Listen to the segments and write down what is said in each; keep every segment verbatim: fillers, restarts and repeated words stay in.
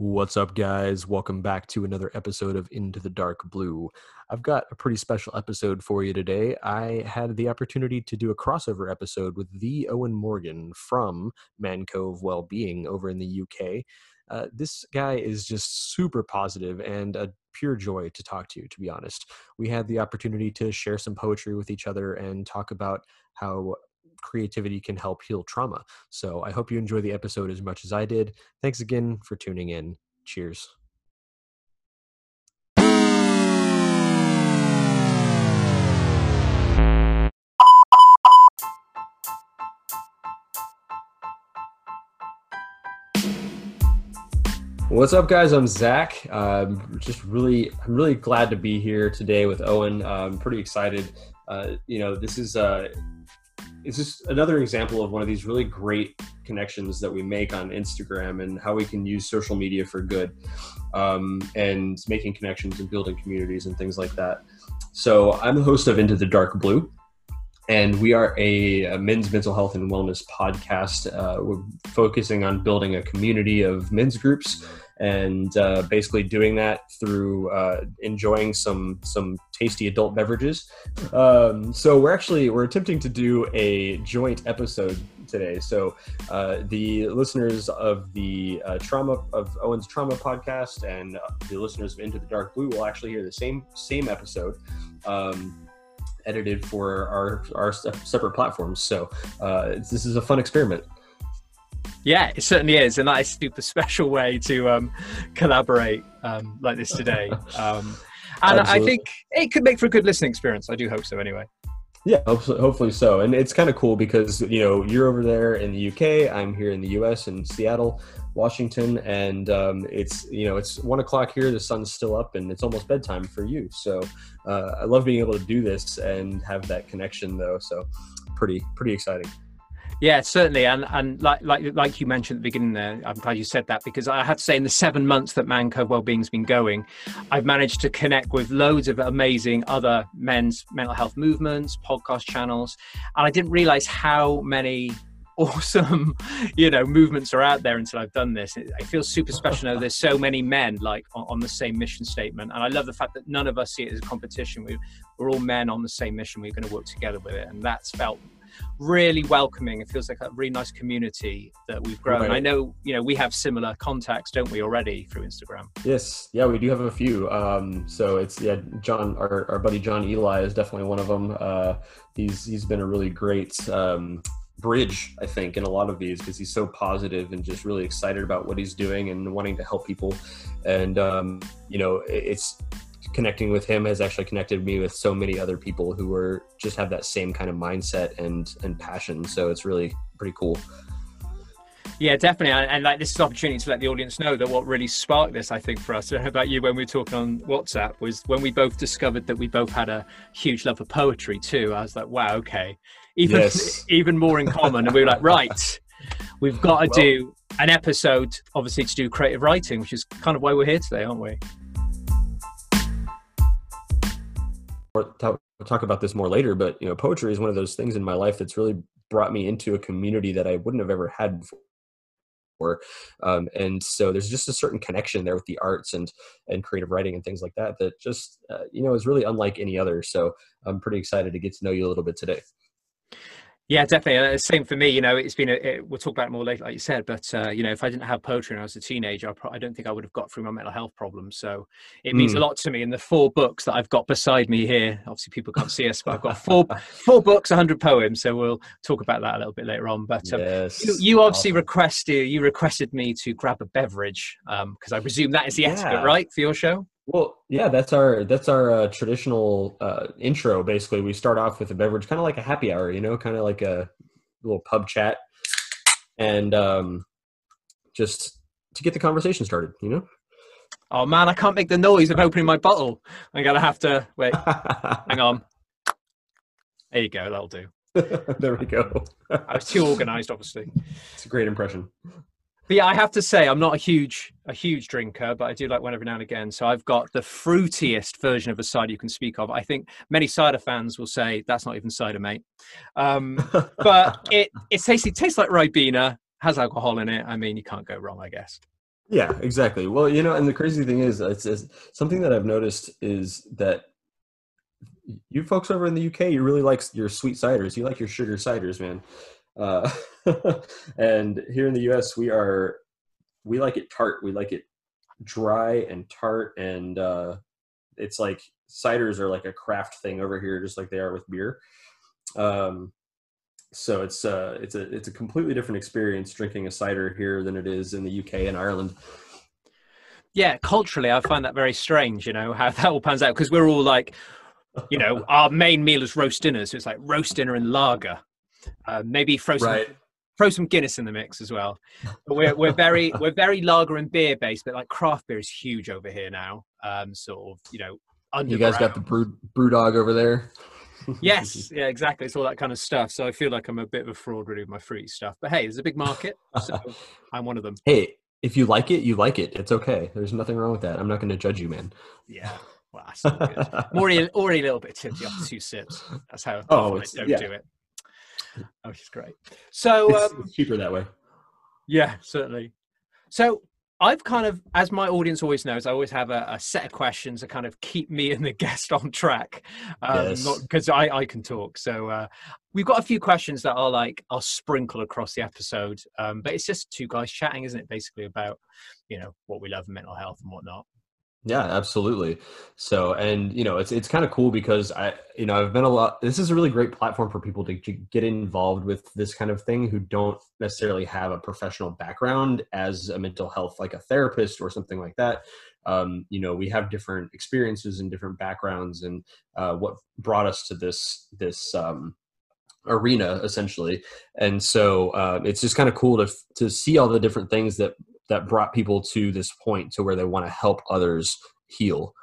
What's up, guys? Welcome back to another episode of Into the Dark Blue. I've got a pretty special episode for you today. I had the opportunity to do a crossover episode with the Owen Morgan from Man Cove Wellbeing over in the U K. Uh, this guy is just super positive and a pure joy to talk to, to be honest. We had the opportunity to share some poetry with each other and talk about how creativity can help heal trauma. So I hope you enjoy the episode as much as I did. Thanks again for tuning in. Cheers. What's up, guys? I'm Zach. Um, just really, I'm really glad to be here today with Owen. I'm pretty excited. Uh, you know, this is uh, it's just another example of one of these really great connections that we make on Instagram and how we can use social media for good, um, and making connections and building communities and things like that. So I'm the host of Into the Dark Blue, and we are a, a men's mental health and wellness podcast. Uh, we're focusing on building a community of men's groups and uh, basically doing that through uh, enjoying some some tasty adult beverages. Um, so we're actually, we're attempting to do a joint episode today. So uh, the listeners of the uh, trauma, of Owen's Trauma podcast and uh, the listeners of Into the Dark Blue will actually hear the same same episode. Um, edited for our our separate platforms. So uh, this is a fun experiment. Yeah, it certainly is, and that is a super special way to um, collaborate um, like this today. Um, and Absolutely. I think it could make for a good listening experience. I do hope so anyway. Yeah, hopefully, hopefully so. And it's kind of cool because, you know, you're over there in the U K, I'm here in the U S in Seattle, Washington, and um, it's, you know, it's one o'clock here, the sun's still up, and it's almost bedtime for you. So uh, I love being able to do this and have that connection, though. So pretty, pretty exciting. Yeah, certainly, and and like like like you mentioned at the beginning there, I'm glad you said that, because I have to say, in the seven months that Man Cove Wellbeing's been going, I've managed to connect with loads of amazing other men's mental health movements, podcast channels, and I didn't realize how many awesome, you know, movements are out there until I've done this. It, it feels super special. You know, there's so many men like on, on the same mission statement, and I love the fact that none of us see it as a competition. We, we're all men on the same mission. We're going to work together with it, and that's felt really welcoming. It feels like a really nice community that we've grown. Right. I know, you know, we have similar contacts, don't we, already through Instagram? Yes, yeah, we do have a few. Um, so it's yeah, John, our, our buddy John Eli is definitely one of them. Uh, he's he's been a really great um, bridge, I think, in a lot of these, because he's so positive and just really excited about what he's doing and wanting to help people. And um, you know, it's connecting with him has actually connected me with so many other people who are just have that same kind of mindset and and passion. So it's really pretty cool. Yeah, definitely. And, and like, this is an opportunity to let the audience know that what really sparked this, I think, for us, I don't know about you, when we were talking on WhatsApp, was when we both discovered that we both had a huge love for poetry too. I was like, wow, okay, even yes. even more in common. And we were like, right, we've got to well, do an episode, obviously, to do creative writing, which is kind of why we're here today, aren't we? We'll talk about this more later, but you know, poetry is one of those things in my life that's really brought me into a community that I wouldn't have ever had before. Um, and so there's just a certain connection there with the arts and and creative writing and things like that that just uh, you know, is really unlike any other. So I'm pretty excited to get to know you a little bit today. Yeah, definitely. Same for me. You know, it's been a, it, we'll talk about it more later, like you said. But uh, you know, if I didn't have poetry when I was a teenager, I, pro- I don't think I would have got through my mental health problems. So it means mm. a lot to me. And the four books that I've got beside me here, obviously people can't see us, but I've got four four books, one hundred poems. So we'll talk about that a little bit later on. But um, yes. you, you obviously awesome. requested you requested me to grab a beverage because um, I presume that is the yeah. etiquette, right, for your show? Well, yeah, that's our that's our uh, traditional uh, intro. Basically, we start off with a beverage, kind of like a happy hour, you know, kind of like a little pub chat, and um, just to get the conversation started, you know. Oh man, I can't make the noise of opening my bottle. I'm gonna have to wait. Hang on. There you go. That'll do. There we go. I was too organized, obviously. It's a great impression. But yeah, I have to say, I'm not a huge a huge drinker, but I do like one every now and again. So I've got the fruitiest version of a cider you can speak of. I think many cider fans will say, that's not even cider, mate. Um, but it, it tastes, it tastes like Ribena, has alcohol in it. I mean, you can't go wrong, I guess. Yeah, exactly. Well, you know, and the crazy thing is, it's, it's something that I've noticed is that you folks over in the U K, you really like your sweet ciders. You like your sugar ciders, man. Uh, and here in the U S, we are we like it tart. We like it dry and tart, and uh, it's like ciders are like a craft thing over here, just like they are with beer. Um, so it's uh, it's a it's a completely different experience drinking a cider here than it is in the U K and Ireland. Yeah, culturally, I find that very strange, you know, how that all pans out, because we're all like, you know, our main meal is roast dinner. So it's like roast dinner and lager. Uh, maybe throw some Right. throw some Guinness in the mix as well. But we're we're very we're very lager and beer based, but like craft beer is huge over here now. Um, sort of, you know, You guys got the underground. brew brew dog over there. Yes, yeah, exactly. It's all that kind of stuff. So I feel like I'm a bit of a fraud really with my fruity stuff. But hey, there's a big market, so I'm one of them. Hey, if you like it, you like it. It's okay. There's nothing wrong with that. I'm not going to judge you, man. Yeah, well, that's all good. I'm already already a little bit tipsy after two sips. That's how Oh, often I it's don't yeah. do it. Which is great. So It's, um, it's cheaper that way. yeah, certainly. So I've kind of, as my audience always knows, I always have a, a set of questions that kind of keep me and the guest on track. Um, not Yes. because I, I can talk. So uh, we've got a few questions that are like, I'll sprinkle across the episode. Um, but it's just two guys chatting, isn't it? Basically about, you know, what we love in mental health and whatnot. Yeah, absolutely. So, and you know, it's it's kind of cool because I, you know, I've been a lot. This is a really great platform for people to, to get involved with this kind of thing who don't necessarily have a professional background as a mental health, like a therapist or something like that. Um, you know, we have different experiences and different backgrounds, and uh, what brought us to this this um, arena essentially. And so uh, it's just kind of cool to to see all the different things that that brought people to this point to where they want to help others heal.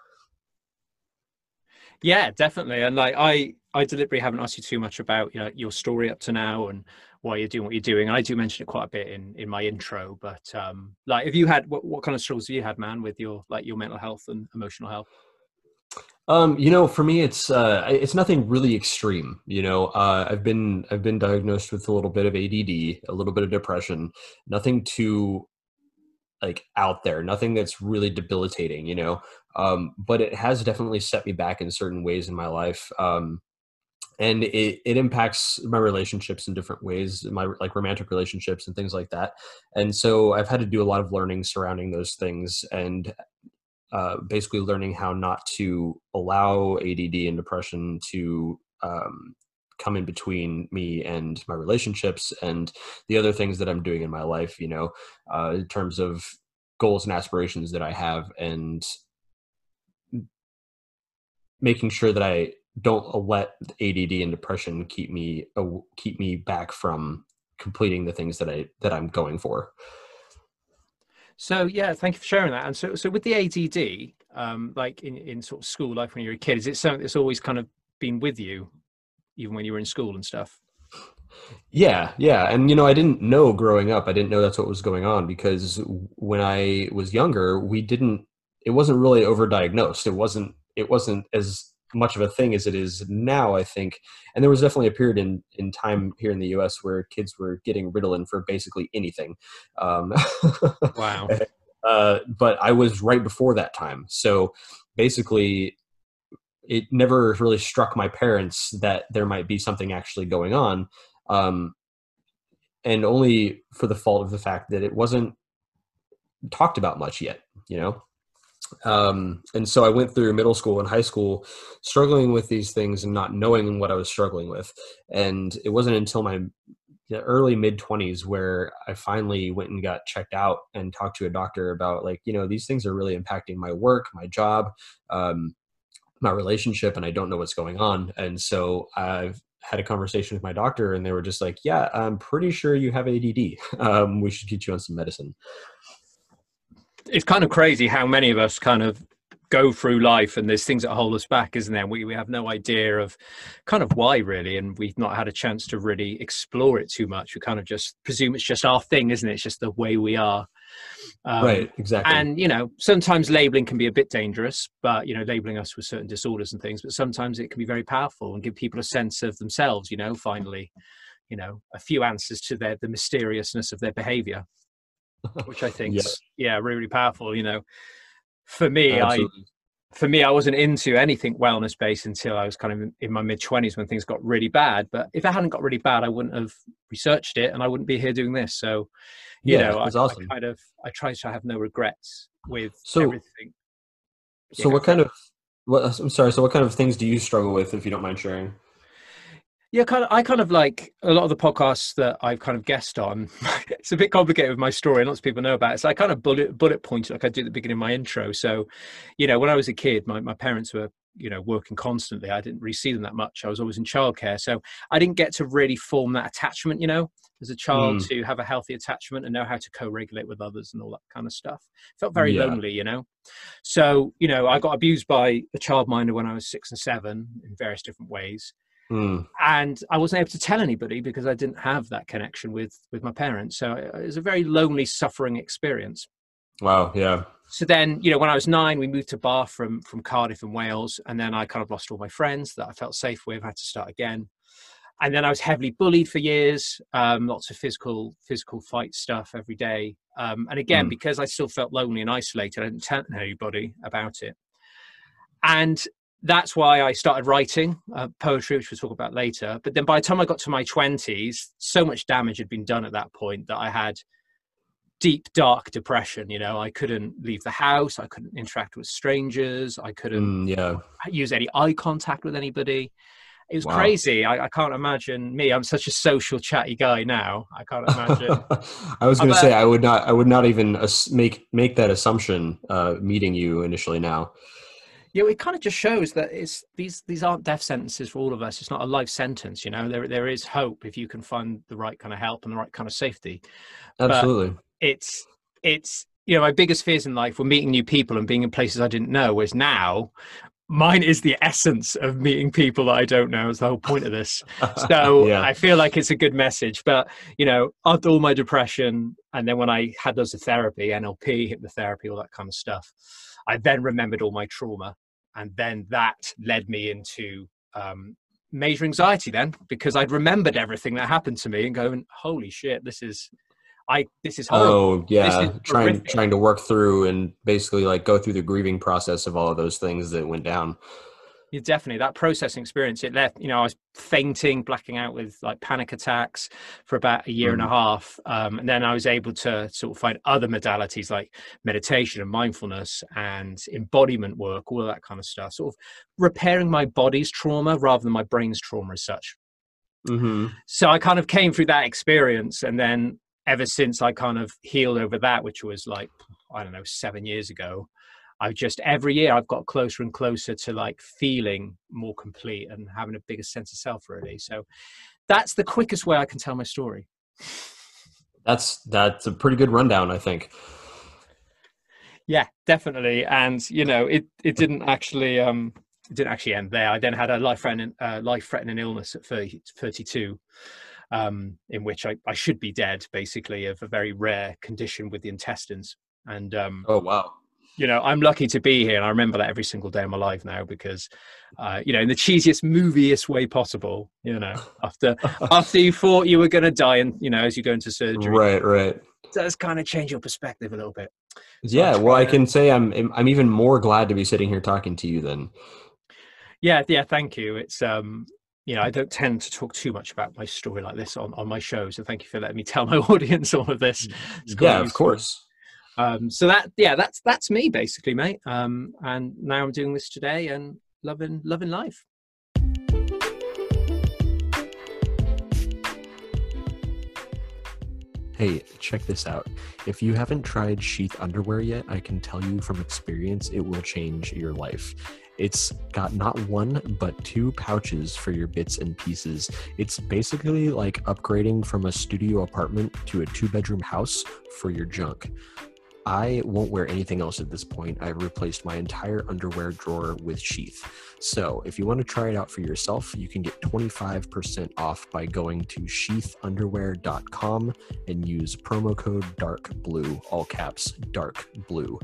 Yeah, definitely. And like I, I deliberately haven't asked you too much about, you know, your story up to now and why you're doing what you're doing. And I do mention it quite a bit in in my intro. But um, like, if you had what what kind of struggles have you had, man, with your like your mental health and emotional health? Um, you know, for me, it's uh, it's nothing really extreme. You know, uh, I've been I've been diagnosed with a little bit of A D D, a little bit of depression. Nothing too like out there, nothing that's really debilitating. You know, um, but it has definitely set me back in certain ways in my life. Um, and it, it impacts my relationships in different ways, my like romantic relationships and things like that. And so I've had to do a lot of learning surrounding those things, and uh, basically learning how not to allow A D D and depression to um, come in between me and my relationships and the other things that I'm doing in my life, you know, uh, in terms of goals and aspirations that I have, and making sure that I don't let A D D and depression keep me uh, keep me back from completing the things that I that I'm going for. So yeah, thank you for sharing that. And so so with the A D D, um, like in in sort of school life when you were a kid, is it something that's always kind of been with you, even when you were in school and stuff? Yeah, yeah. And, you know, I didn't know growing up, I didn't know that's what was going on because when I was younger, we didn't, it wasn't really overdiagnosed. It wasn't, it wasn't as much of a thing as it is now, I think. And there was definitely a period in, in time here in the U S where kids were getting Ritalin for basically anything. Um, Wow. uh, but I was right before that time. So basically, it never really struck my parents that there might be something actually going on. Um, and only for the fault of the fact that it wasn't talked about much yet, you know? Um, and so I went through middle school and high school struggling with these things and not knowing what I was struggling with. And it wasn't until my early mid twenties where I finally went and got checked out and talked to a doctor about, like, you know, these things are really impacting my work, my job, um, my relationship, and I don't know what's going on. And so I've had a conversation with my doctor, and they were just like, yeah, I'm pretty sure you have A D D. Um, we should get you on some medicine. It's kind of crazy how many of us kind of go through life and there's things that hold us back, isn't there? We we have no idea of kind of why really, and we've not had a chance to really explore it too much. We kind of just presume it's just our thing, isn't it? It's just the way we are. Um, Right, exactly. and you know, sometimes labeling can be a bit dangerous, but you know, labeling us with certain disorders and things. But sometimes it can be very powerful and give people a sense of themselves. You know, finally, you know, a few answers to their the mysteriousness of their behavior. which I Yeah, think's yeah really, really powerful. You know, for me, I absolutely. for me, I wasn't into anything wellness based until I was kind of in, in my mid twenties when things got really bad. But if it hadn't got really bad, I wouldn't have researched it, and I wouldn't be here doing this. So, you Yeah, know, I, that's I awesome. kind of I try to have no regrets with So, everything. Yeah, so go what for it. kind of what? I'm sorry. So, what kind of things do you struggle with, if you don't mind sharing? Yeah, kind of. I kind of like a lot of the podcasts that I've kind of guest on. It's a bit complicated with my story, and lots of people know about it. So I kind of bullet bullet point it like I do at the beginning of my intro. So, you know, when I was a kid, my, my parents were, you know, working constantly. I didn't really see them that much. I was always in childcare, so I didn't get to really form that attachment. You know, as a child, Mm, to have a healthy attachment and know how to co-regulate with others and all that kind of stuff. Felt very yeah. lonely, you know. So, you know, I got abused by a childminder when I was six and seven in various different ways, Mm, and I wasn't able to tell anybody because I didn't have that connection with with my parents. So it was a very lonely, suffering experience. wow. Yeah. So then, you know, when I was nine, we moved to Bath from from Cardiff in Wales, and then I kind of lost all my friends that I felt safe with. I had to start again, and then I was heavily bullied for years. Um, lots of physical physical fight stuff every day, um, and again, Mm, because I still felt lonely and isolated, I didn't tell anybody about it. And that's why I started writing uh, poetry, which we'll talk about later. But then by the time I got to my twenties, so much damage had been done at that point that I had deep, dark depression. You know, I couldn't leave the house. I couldn't interact with strangers. I couldn't mm, yeah. use any eye contact with anybody. It was Wow. crazy. I, I can't imagine me. I'm such a social, chatty guy now. I can't imagine. I was I'm going to a, say I would not I would not even ass- make make that assumption uh, meeting you initially now. you know, it kind of just shows that it's these these aren't death sentences for all of us. It's not a life sentence. You know, there there is hope if you can find the right kind of help and the right kind of safety. But Absolutely. it's it's you know, my biggest fears in life were meeting new people and being in places I didn't know. Whereas now, mine is the essence of meeting people that I don't know. Is the whole point of this. So Yeah. I feel like it's a good message. But you know, after all my depression, and then when I had loads of therapy, N L P, hypnotherapy, all that kind of stuff, I then remembered all my trauma, and then that led me into um, major anxiety. Then because I'd remembered everything that happened to me and going, "Holy shit, this is I this is horrible. Oh, This is yeah. Trying horrific." trying to work through and basically like go through the grieving process of all of those things that went down. Yeah, definitely that processing experience. It left, you know, I was fainting, blacking out with like panic attacks for about a year and a Mm, half. Um, and then I was able to sort of find other modalities like meditation and mindfulness and embodiment work, all of that kind of stuff, sort of repairing my body's trauma rather than my brain's trauma as such. mm-hmm. So I kind of came through that experience. And then ever since I kind of healed over that, which was like, I don't know, seven years ago, I've just every year I've got closer and closer to like feeling more complete and having a bigger sense of self, really. So that's the quickest way I can tell my story. That's that's a pretty good rundown, I think. Yeah, definitely. And you know, it it didn't actually um it didn't actually end there. I then had a life threatening uh, life threatening illness at thirty, thirty-two, um, in which I, I should be dead, basically, of a very rare condition with the intestines. And um, Oh, wow. you know, I'm lucky to be here, and I remember that every single day of my life now because, uh, you know, in the cheesiest, moviest way possible. You know, after after you thought you were going to die, and you know, as you go into surgery, Right, right. it does kind of change your perspective a little bit. So I Yeah, well, try I to, can say I'm I'm even more glad to be sitting here talking to you then. yeah, yeah. Thank you. It's um, you know, I don't tend to talk too much about my story like this on on my show. So thank you for letting me tell my audience all of this. It's quite Yeah, of useful. course. Um, so that, yeah, that's that's me basically, mate. Um, and now I'm doing this today and loving loving life. Hey, check this out. If you haven't tried Sheath underwear yet, I can tell you from experience it will change your life. It's got not one, but two pouches for your bits and pieces. It's basically like upgrading from a studio apartment to a two-bedroom house for your junk. I won't wear anything else at this point. I've replaced my entire underwear drawer with Sheath. So if you want to try it out for yourself, you can get twenty-five percent off by going to sheath underwear dot com and use promo code DARKBLUE, all caps, dark blue.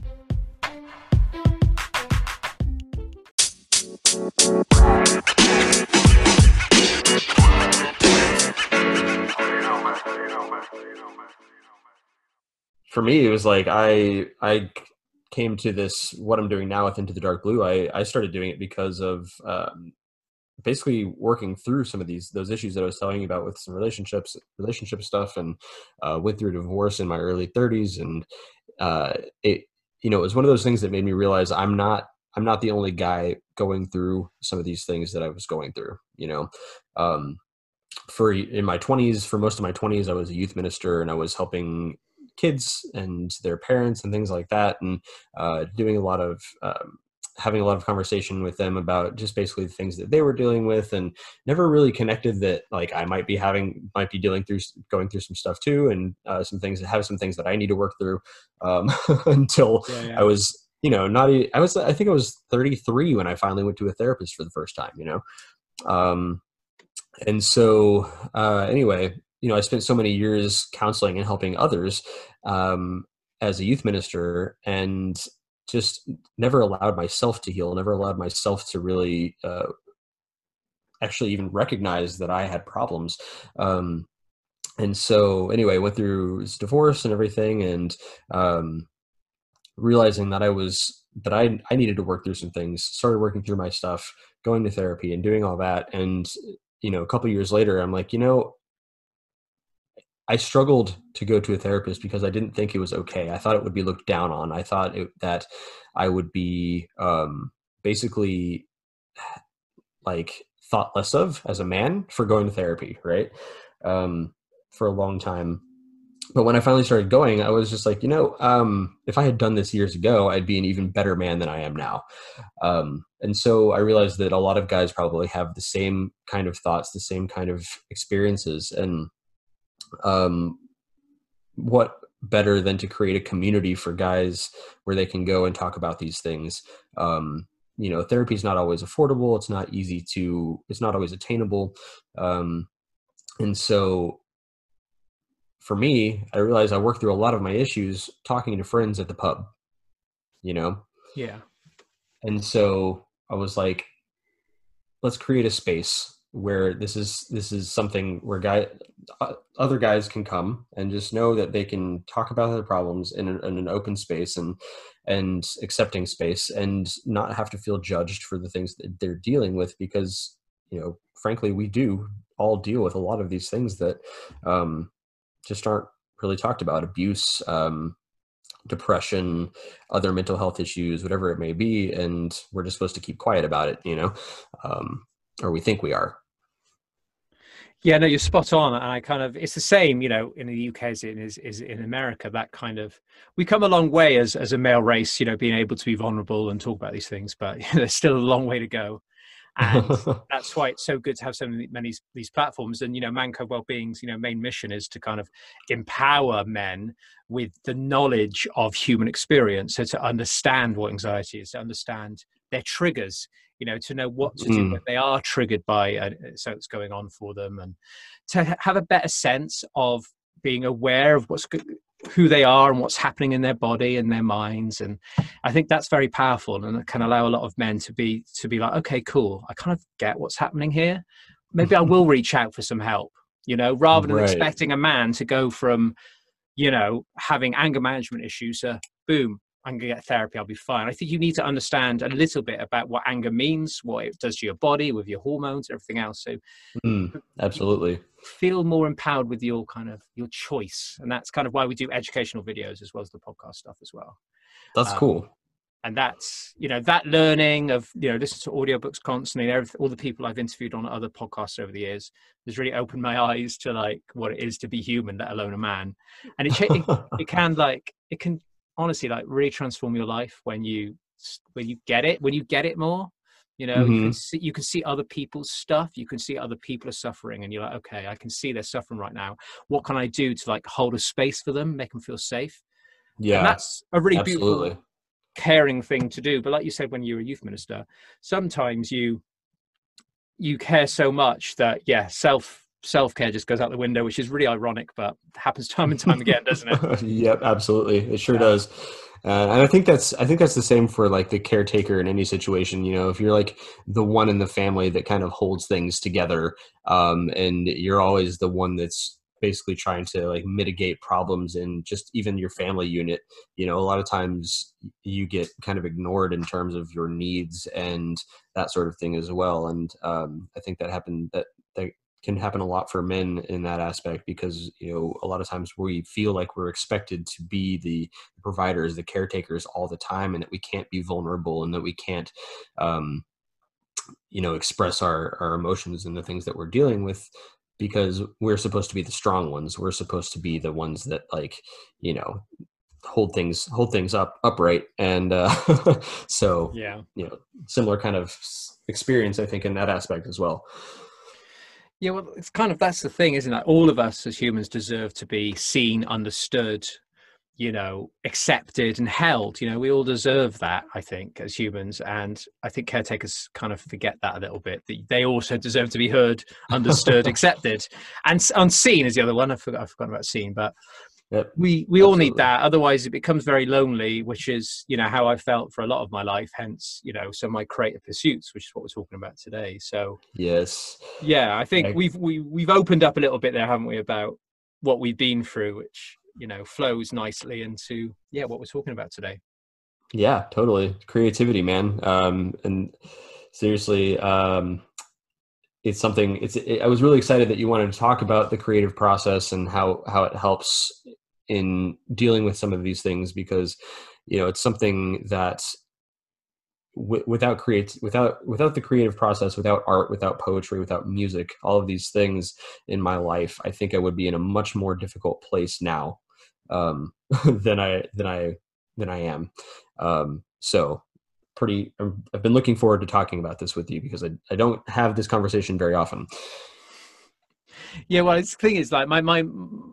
for me, it was like I I came to this what I'm doing now with Into the Dark Blue. I I started doing it because of um, basically working through some of these those issues that I was telling you about with some relationships relationship stuff, and uh, went through a divorce in my early thirties, and uh, it you know it was one of those things that made me realize I'm not I'm not the only guy going through some of these things that I was going through. You know, um, for in my twenties, for most of my twenties, I was a youth minister, and I was helping kids and their parents and things like that, and uh, doing a lot of um, having a lot of conversation with them about just basically the things that they were dealing with, and never really connected that like I might be having might be dealing through going through some stuff too, and uh, some things that have some things that I need to work through um, until Yeah, yeah. I was you know not e- I was I think I was thirty-three when I finally went to a therapist for the first time. You know. Um, and so uh, anyway, you know, I spent so many years counseling and helping others um, as a youth minister, and just never allowed myself to heal, never allowed myself to really uh, actually even recognize that I had problems. Um, and so anyway, went through his divorce and everything, and um, realizing that I was, that I, I needed to work through some things, started working through my stuff, going to therapy and doing all that. And, you know, a couple years later, I'm like, you know, I struggled to go to a therapist because I didn't think it was okay. I thought it would be looked down on. I thought it, that I would be um, basically like thought less of as a man for going to therapy, right? Um, for a long time. But when I finally started going, I was just like, you know, um, if I had done this years ago, I'd be an even better man than I am now. Um, and so I realized that a lot of guys probably have the same kind of thoughts, the same kind of experiences. And um, what better than to create a community for guys where they can go and talk about these things. Um, you know, therapy is not always affordable. It's not easy to, it's not always attainable. Um, and so for me, I realized I worked through a lot of my issues talking to friends at the pub, you know? Yeah. And so I was like, let's create a space where this is this is something where guy uh, other guys can come and just know that they can talk about their problems in an, in an open space and and accepting space, and not have to feel judged for the things that they're dealing with, because you know frankly we do all deal with a lot of these things that um, just aren't really talked about: abuse, um, depression, other mental health issues, whatever it may be, and we're just supposed to keep quiet about it, you know, um, or we think we are. Yeah, no, you're spot on. And I kind of, it's the same, you know, in the U K as it is, is in America, that kind of, we come a long way as, as a male race, you know, being able to be vulnerable and talk about these things, but you know, there's still a long way to go. And that's why it's so good to have so many, many these platforms. And, you know, Man Cove Wellbeing's, you know, main mission is to kind of empower men with the knowledge of human experience. So to understand what anxiety is, to understand their triggers, you know, to know what to do Mm. when they are triggered by uh, so it's going on for them, and to ha- have a better sense of being aware of what's good, who they are and what's happening in their body and their minds. And I think that's very powerful, and it can allow a lot of men to be to be like, okay, cool, I kind of get what's happening here. Maybe I will reach out for some help, you know, rather than Right. expecting a man to go from, you know, having anger management issues to boom, I'm going to get therapy, I'll be fine. I think you need to understand a little bit about what anger means, what it does to your body with your hormones and everything else. So Mm, absolutely. feel more empowered with your kind of your choice. And that's kind of why we do educational videos as well as the podcast stuff as well. That's Um, cool. And that's, you know, that learning of, you know, listen to audiobooks constantly, everything, all the people I've interviewed on other podcasts over the years has really opened my eyes to like what it is to be human, let alone a man. And it, cha- it, it can like, it can honestly like really transform your life when you, when you get it, when you get it more, you know, you can Mhm. see, you can see other people's stuff. You can see other people are suffering and you're like, okay, I can see they're suffering right now. What can I do to like hold a space for them, make them feel safe? Yeah, And that's a really absolutely. beautiful, caring thing to do. But like you said, when you're a youth minister, sometimes you you care so much that yeah self self-care just goes out the window, which is really ironic, but happens time and time again, doesn't it? Yep, absolutely. It sure Yeah. does. Uh, and I think that's I think that's the same for like the caretaker in any situation. You know, if you're like the one in the family that kind of holds things together, um, and you're always the one that's basically trying to like mitigate problems in just even your family unit. You know, a lot of times you get kind of ignored in terms of your needs and that sort of thing as well. And um, I think that happened that that can happen a lot for men in that aspect, because, you know, a lot of times we feel like we're expected to be the providers, the caretakers all the time, and that we can't be vulnerable, and that we can't, um, you know, express our, our emotions and the things that we're dealing with, because we're supposed to be the strong ones. We're supposed to be the ones that, like, you know, hold things, hold things up upright. And uh, so, yeah, you know, similar kind of experience, I think, in that aspect as well. Yeah, well, it's kind of, that's the thing, isn't it? All of us as humans deserve to be seen, understood, you know, accepted and held. You know, we all deserve that, I think, as humans. And I think caretakers kind of forget that a little bit, that they also deserve to be heard, understood, accepted, and unseen is the other one. I forgot, I forgot about seen, but Yep, we we all absolutely. need that. Otherwise it becomes very lonely, which is, you know, how I felt for a lot of my life, hence, you know, some of my creative pursuits, which is what we're talking about today. So Yes. yeah, I think I, we've we, we've opened up a little bit there, haven't we, about what we've been through, which, you know, flows nicely into, yeah, what we're talking about today. yeah, totally. Creativity, man. Um, and seriously, um, it's something, it's, it, I was really excited that you wanted to talk about the creative process and how, how it helps in dealing with some of these things, because, you know, it's something that w- without create, without, without the creative process, without art, without poetry, without music, all of these things in my life, I think I would be in a much more difficult place now, um, than I, than I, than I am. Um, so pretty, I've been looking forward to talking about this with you, because I, I don't have this conversation very often. Yeah, well, the thing is, like, my, my,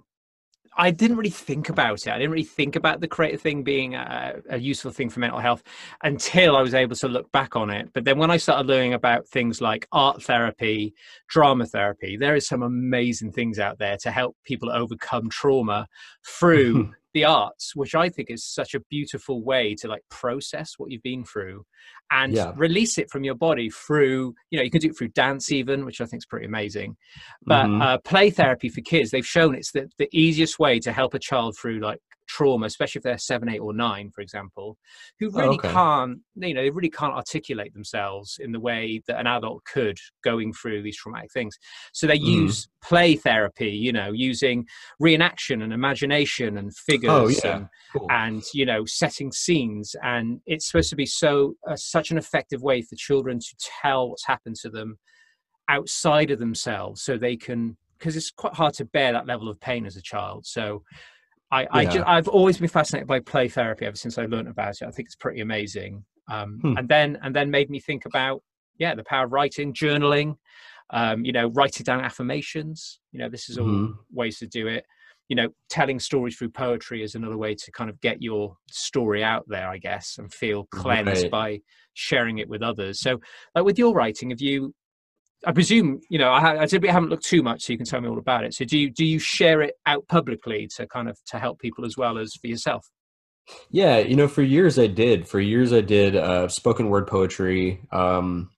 I didn't really think about it. I didn't really think about the creative thing being a, a useful thing for mental health until I was able to look back on it. But then when I started learning about things like art therapy, drama therapy, there is some amazing things out there to help people overcome trauma through the arts, which I think is such a beautiful way to, like, process what you've been through and Yeah. release it from your body through, you know, you can do it through dance even, which I think is pretty amazing. But Mm-hmm. uh, play therapy for kids, they've shown it's the, the easiest way to help a child through, like, trauma, especially if they're seven, eight or nine, for example, who Oh, really okay. can't, you know, they really can't articulate themselves in the way that an adult could going through these traumatic things. So they Mm-hmm. use play therapy, you know, using reenaction and imagination and figures. Oh, yeah. and, Cool. and, you know, setting scenes. And it's supposed to be so, uh, such an effective way for children to tell what's happened to them outside of themselves, so they can, because it's quite hard to bear that level of pain as a child. So I, I Yeah. just, I've always been fascinated by play therapy ever since I learned about it. I think it's pretty amazing. Um, Hmm. and then, and then made me think about, yeah, the power of writing, journaling, um, you know, writing down affirmations, you know, this is all Mhm. ways to do it. You know, telling stories through poetry is another way to kind of get your story out there, I guess, and feel cleansed Right. by sharing it with others. So, like, with your writing, have you, I presume, you know, I, I did, we haven't looked too much, so you can tell me all about it. So do you, do you share it out publicly to kind of, to help people as well as for yourself? Yeah, you know, for years I did. For years I did uh, spoken word poetry, um,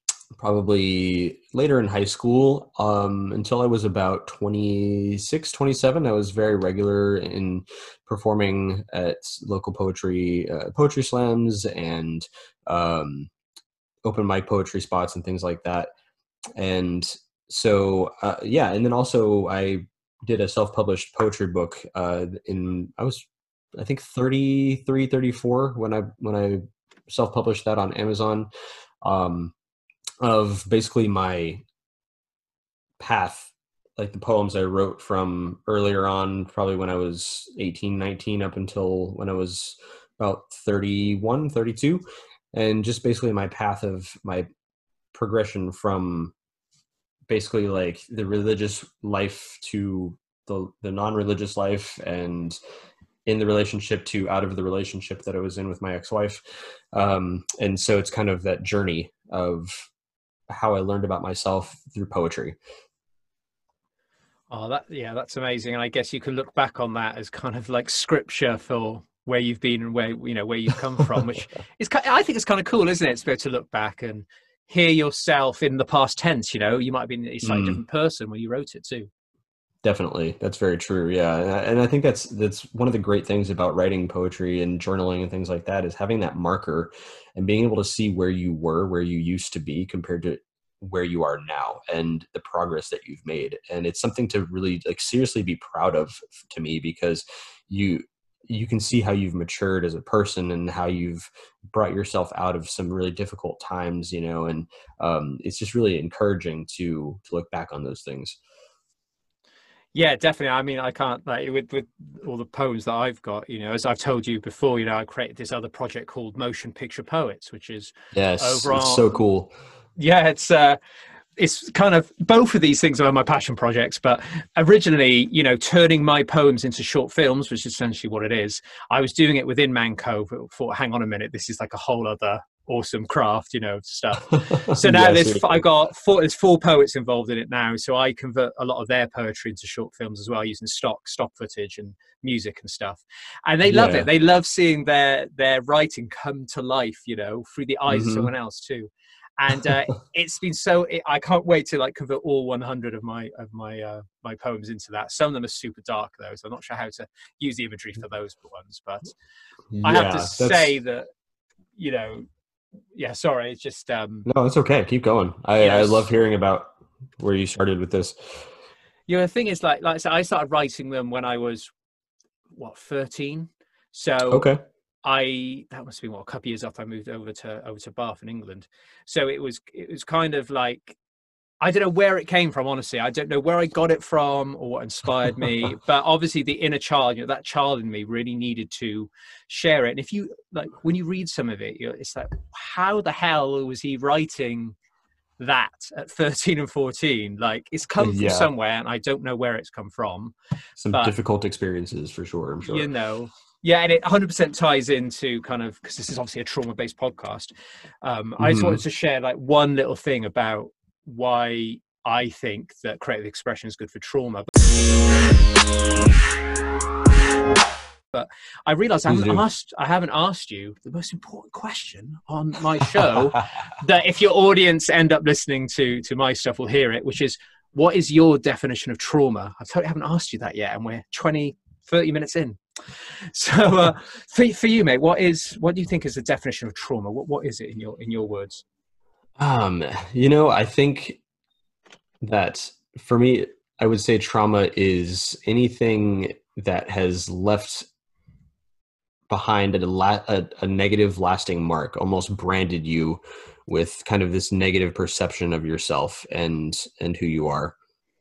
probably later in high school, um, until I was about twenty-six, twenty-seven. I was very regular in performing at local poetry, uh, poetry slams and um, open mic poetry spots and things like that. And so, uh, yeah, and then also I did a self-published poetry book uh, in, I was, I think thirty-three, thirty-four when I, when I self-published that on Amazon, um, of basically my path, like the poems I wrote from earlier on, probably when I was eighteen, nineteen, up until when I was about thirty-one, thirty-two, and just basically my path of my progression from basically like the religious life to the the non-religious life, and in the relationship to out of the relationship that I was in with my ex-wife. Um, and so it's kind of that journey of how I learned about myself through poetry. Oh, that, yeah, that's amazing. And I guess you can look back on that as kind of like scripture for where you've been and where, you know, where you've come from, which is, I think it's kind of cool, isn't it? To be able to look back and hear yourself in the past tense, you know, you might have been a slightly Mm. different person when you wrote it too. Definitely. That's very true. Yeah. And I, and I think that's that's one of the great things about writing poetry and journaling and things like that is having that marker and being able to see where you were, where you used to be compared to where you are now and the progress that you've made. And it's something to really like seriously be proud of to me, because you you can see how you've matured as a person and how you've brought yourself out of some really difficult times, you know, and um, it's just really encouraging to to look back on those things. Yeah, definitely. I mean, I can't like with with all the poems that I've got, you know, as I've told you before, you know, I created this other project called Motion Picture Poets, which is Yes, overall, it's so cool. Yeah, it's uh it's kind of both of these things are my passion projects, but originally, you know, turning my poems into short films, which is essentially what it is. I was doing it within Manco, but thought, hang on a minute, this is like a whole other awesome craft, you know, stuff. So now Yes, there's I got four there's four poets involved in it now, so I convert a lot of their poetry into short films as well, using stock stock footage and music and stuff, and they love yeah. it. They love seeing their their writing come to life, you know, through the eyes Mm-hmm. of someone else too. And uh, it's been so it, I can't wait to like convert all one hundred of my of my uh, my poems into that. Some of them are super dark though, so I'm not sure how to use the imagery for those ones, but Yeah, I have to that's... say that, you know, yeah, sorry, it's just um no, it's okay, keep going. I, yes. I love hearing about where you started with this. You know, the thing is, like like I said, I started writing them when I was what thirteen, so Okay. I that must have been what a couple of years after I moved over to over to Bath in England. So it was it was kind of like, I don't know where it came from, honestly. I don't know where I got it from or what inspired me, but obviously the inner child, you know, that child in me really needed to share it. And if you like, when you read some of it, you know, it's like, how the hell was he writing that at thirteen and fourteen? Like, it's come from Yeah. somewhere, and I don't know where it's come from. Some but, difficult experiences for sure, I'm sure. You know, yeah, and it one hundred percent ties into kind of, because this is obviously a trauma-based podcast. Um, mm-hmm. I just wanted to share like one little thing about why I think that creative expression is good for trauma. But I realized I haven't asked I haven't asked you the most important question on my show that if your audience end up listening to to my stuff will hear it, which is, what is your definition of trauma? I totally haven't asked you that yet, and we're twenty, thirty minutes in. So uh, for, for you, mate, what is what do you think is the definition of trauma? What what is it in your in your words? Um, you know, I think that for me, I would say trauma is anything that has left behind a, la- a, a negative lasting mark, almost branded you with kind of this negative perception of yourself and and who you are.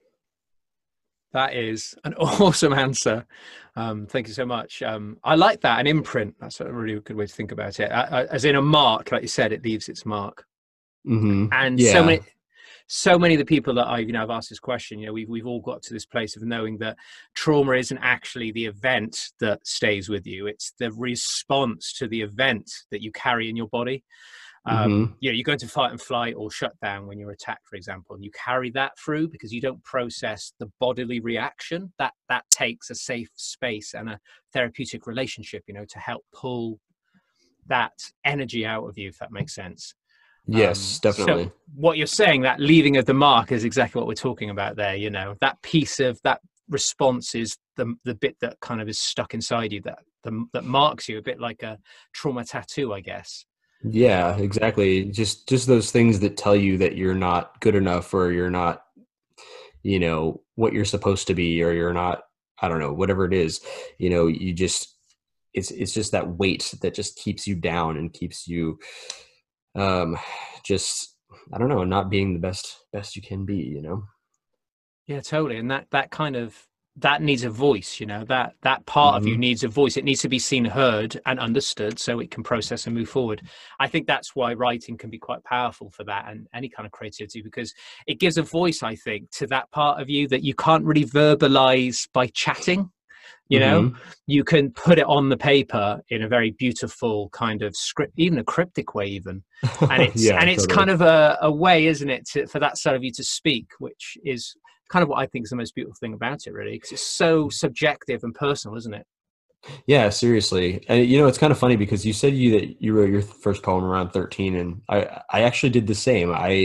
That is an awesome answer. Um, thank you so much. Um, I like that, an imprint. That's a really good way to think about it. Uh, as in a mark, like you said, it leaves its mark. Mm-hmm. And yeah. so many, so many of the people that I, you know, I've asked this question, you know, we've we've all got to this place of knowing that trauma isn't actually the event that stays with you; it's the response to the event that you carry in your body. Um, mm-hmm. You know, you go into fight and flight or shut down when you're attacked, for example, and you carry that through because you don't process the bodily reaction. That that takes a safe space and a therapeutic relationship, you know, to help pull that energy out of you, if that makes sense. Yes, um, definitely. So what you're saying, that leaving of the mark, is exactly what we're talking about there. You know, that piece of that response is the the bit that kind of is stuck inside you, that the, that marks you, a bit like a trauma tattoo, I guess. Yeah, exactly. Just just those things that tell you that you're not good enough, or you're not, you know, what you're supposed to be, or you're not, I don't know, whatever it is. You know, you just it's it's just that weight that just keeps you down and keeps you um just, I don't know, not being the best best you can be, you know. Yeah, totally. And that that kind of that needs a voice, you know, that that part mm-hmm. of you needs a voice. It needs to be seen, heard, and understood so it can process and move forward. I think that's why writing can be quite powerful for that, and any kind of creativity, because it gives a voice, I think, to that part of you that you can't really verbalize by chatting. You know, mm-hmm. you can put it on the paper in a very beautiful kind of script, even a cryptic way, even. And it's yeah, and it's totally. kind of a, a way, isn't it, to, for that side of you to speak, which is kind of what I think is the most beautiful thing about it, really, because it's so subjective and personal, isn't it? Yeah, seriously. And you know, it's kind of funny because you said you that you wrote your first poem around thirteen, and I I actually did the same. I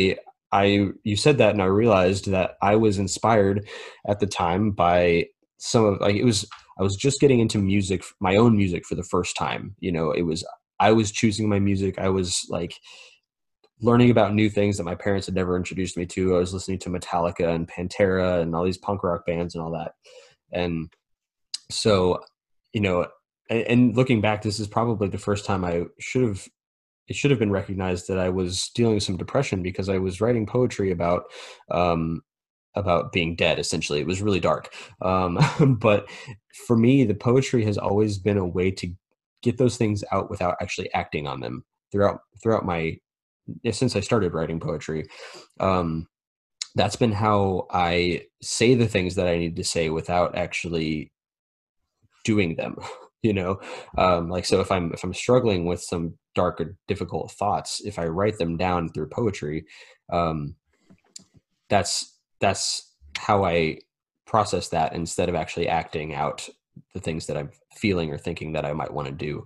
I you said that, and I realized that I was inspired at the time by some of like it was I was just getting into music, my own music for the first time. You know, it was I was choosing my music. I was like learning about new things that my parents had never introduced me to. I was listening to Metallica and Pantera and all these punk rock bands and all that. And so, you know, and, and looking back, this is probably the first time I should have, it should have been recognized that I was dealing with some depression because I was writing poetry about, um, about being dead. Essentially, it was really dark. Um, but for me, the poetry has always been a way to get those things out without actually acting on them throughout, throughout my, since I started writing poetry. Um, that's been how I say the things that I need to say without actually doing them. You know, um, like, so if I'm, if I'm struggling with some dark or difficult thoughts, if I write them down through poetry, um, that's, that's how I process that instead of actually acting out the things that I'm feeling or thinking that I might want to do.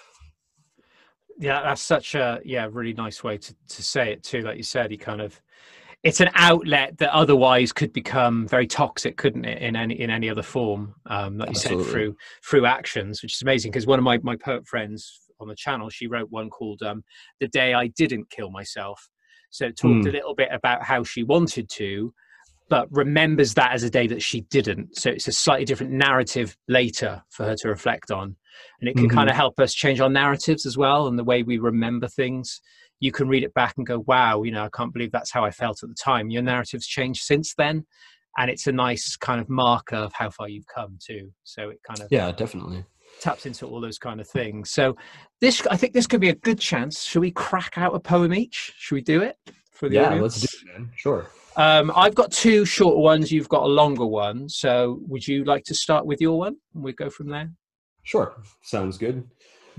Yeah, that's such a, yeah, really nice way to, to say it too. Like you said, you kind of, it's an outlet that otherwise could become very toxic, couldn't it, in any in any other form? Um, like you Absolutely. said, through through actions, which is amazing. Because one of my, my poet friends on the channel, she wrote one called um, "The Day I Didn't Kill Myself." So it talked Hmm. a little bit about how she wanted to, but remembers that as a day that she didn't. So it's a slightly different narrative later for her to reflect on, and it can Mhm. kind of help us change our narratives as well and the way we remember things. You can read it back and go, wow, you know, I can't believe that's how I felt at the time. Your narrative's changed since then. And it's a nice kind of marker of how far you've come too. So it kind of Yeah, definitely. taps into all those kind of things. So this, I think this could be a good chance. Should we crack out a poem each? Should we do it for the Yeah, audience? let's do it, man. Sure. Um, I've got two shorter ones. You've got a longer one. So would you like to start with your one? And we go from there. Sure. Sounds good.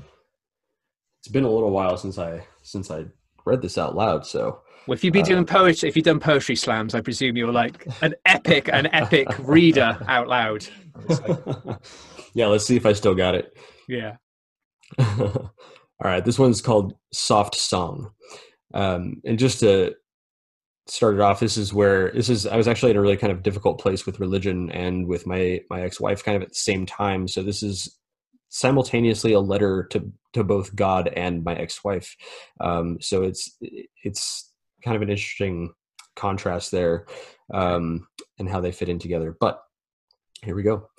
It's been a little while since I since I read this out loud, so Well, if you've been uh, doing poetry, if you've done poetry slams, I presume you're like an epic, an epic reader out loud. yeah, let's see if I still got it. Yeah. All right, this one's called Soft Song. Um, and just to start it off, this is where this is I was actually at a really kind of difficult place with religion and with my my ex-wife kind of at the same time. So this is simultaneously a letter to to both God and my ex-wife. Um, so it's it's kind of an interesting contrast there, um, and how they fit in together. But here we go.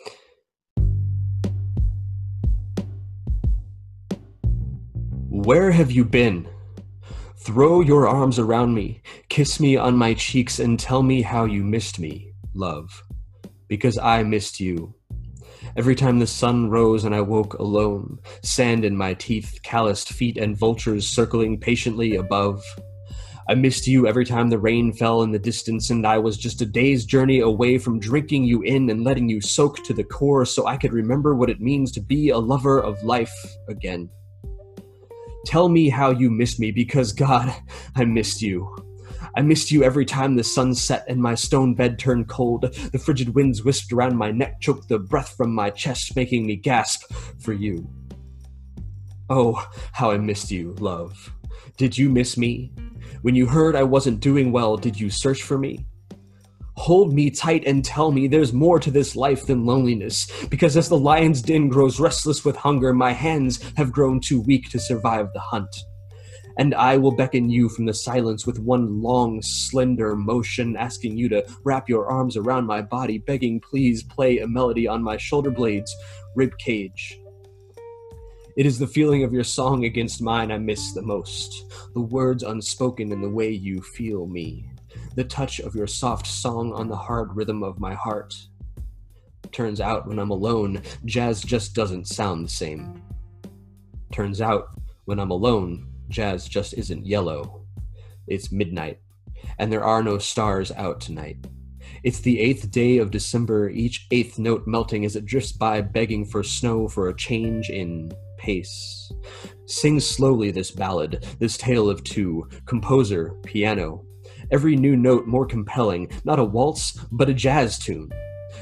Where have you been? Throw your arms around me, kiss me on my cheeks, and tell me how you missed me, love. Because I missed you. Every time the sun rose and I woke alone, sand in my teeth, calloused feet, and vultures circling patiently above. I missed you every time the rain fell in the distance and I was just a day's journey away from drinking you in and letting you soak to the core so I could remember what it means to be a lover of life again. Tell me how you missed me, because God, I missed you. I missed you every time the sun set and my stone bed turned cold. The frigid winds whisked around my neck, choked the breath from my chest, making me gasp for you. Oh, how I missed you, love. Did you miss me? When you heard I wasn't doing well, did you search for me? Hold me tight and tell me there's more to this life than loneliness, because as the lion's den grows restless with hunger, my hands have grown too weak to survive the hunt. And I will beckon you from the silence with one long, slender motion, asking you to wrap your arms around my body, begging please play a melody on my shoulder blades, rib cage. It is the feeling of your song against mine I miss the most, the words unspoken and the way you feel me, the touch of your soft song on the hard rhythm of my heart. Turns out when I'm alone, jazz just doesn't sound the same. Turns out when I'm alone, jazz just isn't yellow. It's midnight, and there are no stars out tonight. It's the eighth day of December, each eighth note melting as it drifts by, begging for snow, for a change in pace. Sing slowly this ballad, this tale of two, composer, piano. Every new note more compelling, not a waltz, but a jazz tune.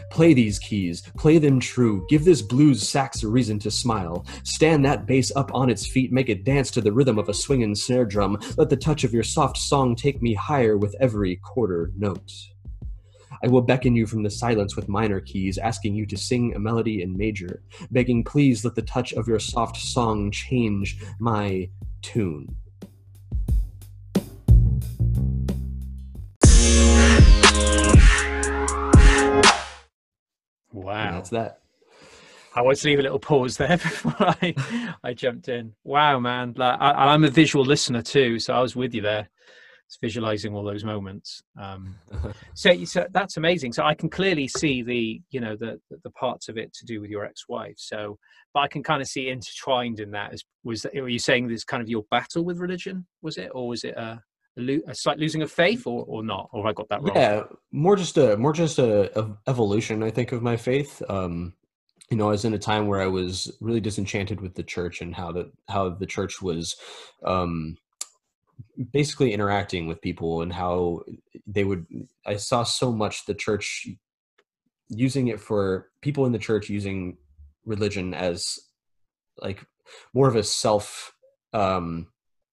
Play these keys, play them true. Give this blues sax a reason to smile. Stand that bass up on its feet, make it dance to the rhythm of a swinging snare drum. Let the touch of your soft song take me higher with every quarter note. I will beckon you from the silence with minor keys, asking you to sing a melody in major, begging please let the touch of your soft song change my tune. Wow. And that's that. I wanted to leave a little pause there before I, I jumped in. Wow, man. Like, I, I'm a visual listener too, so I was with you there. It's visualizing all those moments. Um, so, so that's amazing. So I can clearly see the, you know, the the parts of it to do with your ex-wife. So, but I can kind of see intertwined in that. As, was that, were you saying this kind of your battle with religion? Was it, or was it a, a, lo- a slight losing of faith, or or not? Or have I got that wrong? Yeah, more just a more just a, a evolution, I think, of my faith. Um, you know, I was in a time where I was really disenchanted with the church and how the how the church was. Um, basically interacting with people and how they would, I saw so much the church using it for people in the church using religion as like more of a self, um,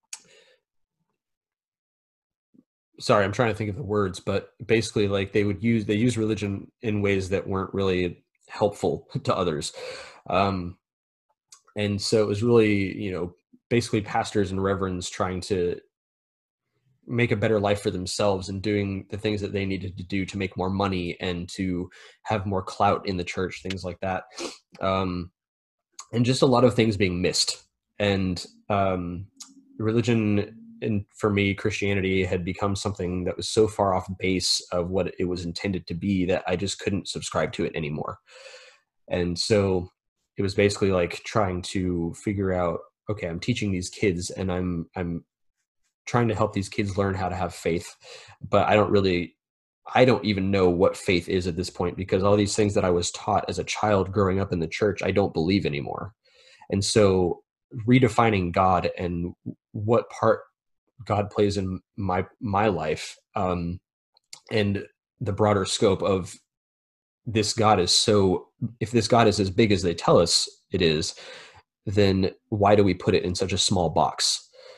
sorry, I'm trying to think of the words, but basically like they would use, they use religion in ways that weren't really helpful to others. Um, and so it was really, you know, basically pastors and reverends trying to make a better life for themselves and doing the things that they needed to do to make more money and to have more clout in the church, things like that. Um, and just a lot of things being missed. And um, religion, and for me, Christianity had become something that was so far off base of what it was intended to be that I just couldn't subscribe to it anymore. And so it was basically like trying to figure out, okay, I'm teaching these kids and I'm, I'm, trying to help these kids learn how to have faith, but I don't really, I don't even know what faith is at this point, because all these things that I was taught as a child growing up in the church, I don't believe anymore. And so redefining God and what part God plays in my, my life, um, and the broader scope of this God is so, if this God is as big as they tell us it is, then why do we put it in such a small box?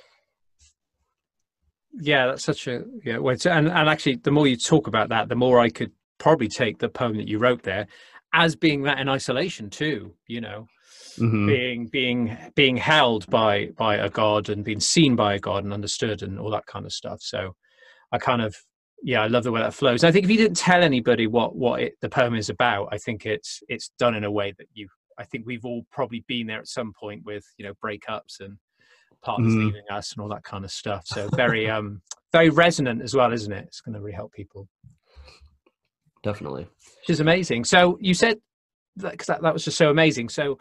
Yeah, that's such a yeah. Well, it's, and and actually, the more you talk about that, the more I could probably take the poem that you wrote there as being that in isolation too. You know, mm-hmm. being being being held by by a god and being seen by a god and understood and all that kind of stuff. So, I kind of yeah, I love the way that flows. I think if you didn't tell anybody what what it, the poem is about, I think it's it's done in a way that you. I think we've all probably been there at some point with you know breakups and partners mm. leaving us and all that kind of stuff. So very, um, very resonant as well, isn't it? It's going to really help people. Definitely. Which is amazing. So you said that, because that, that was just so amazing. So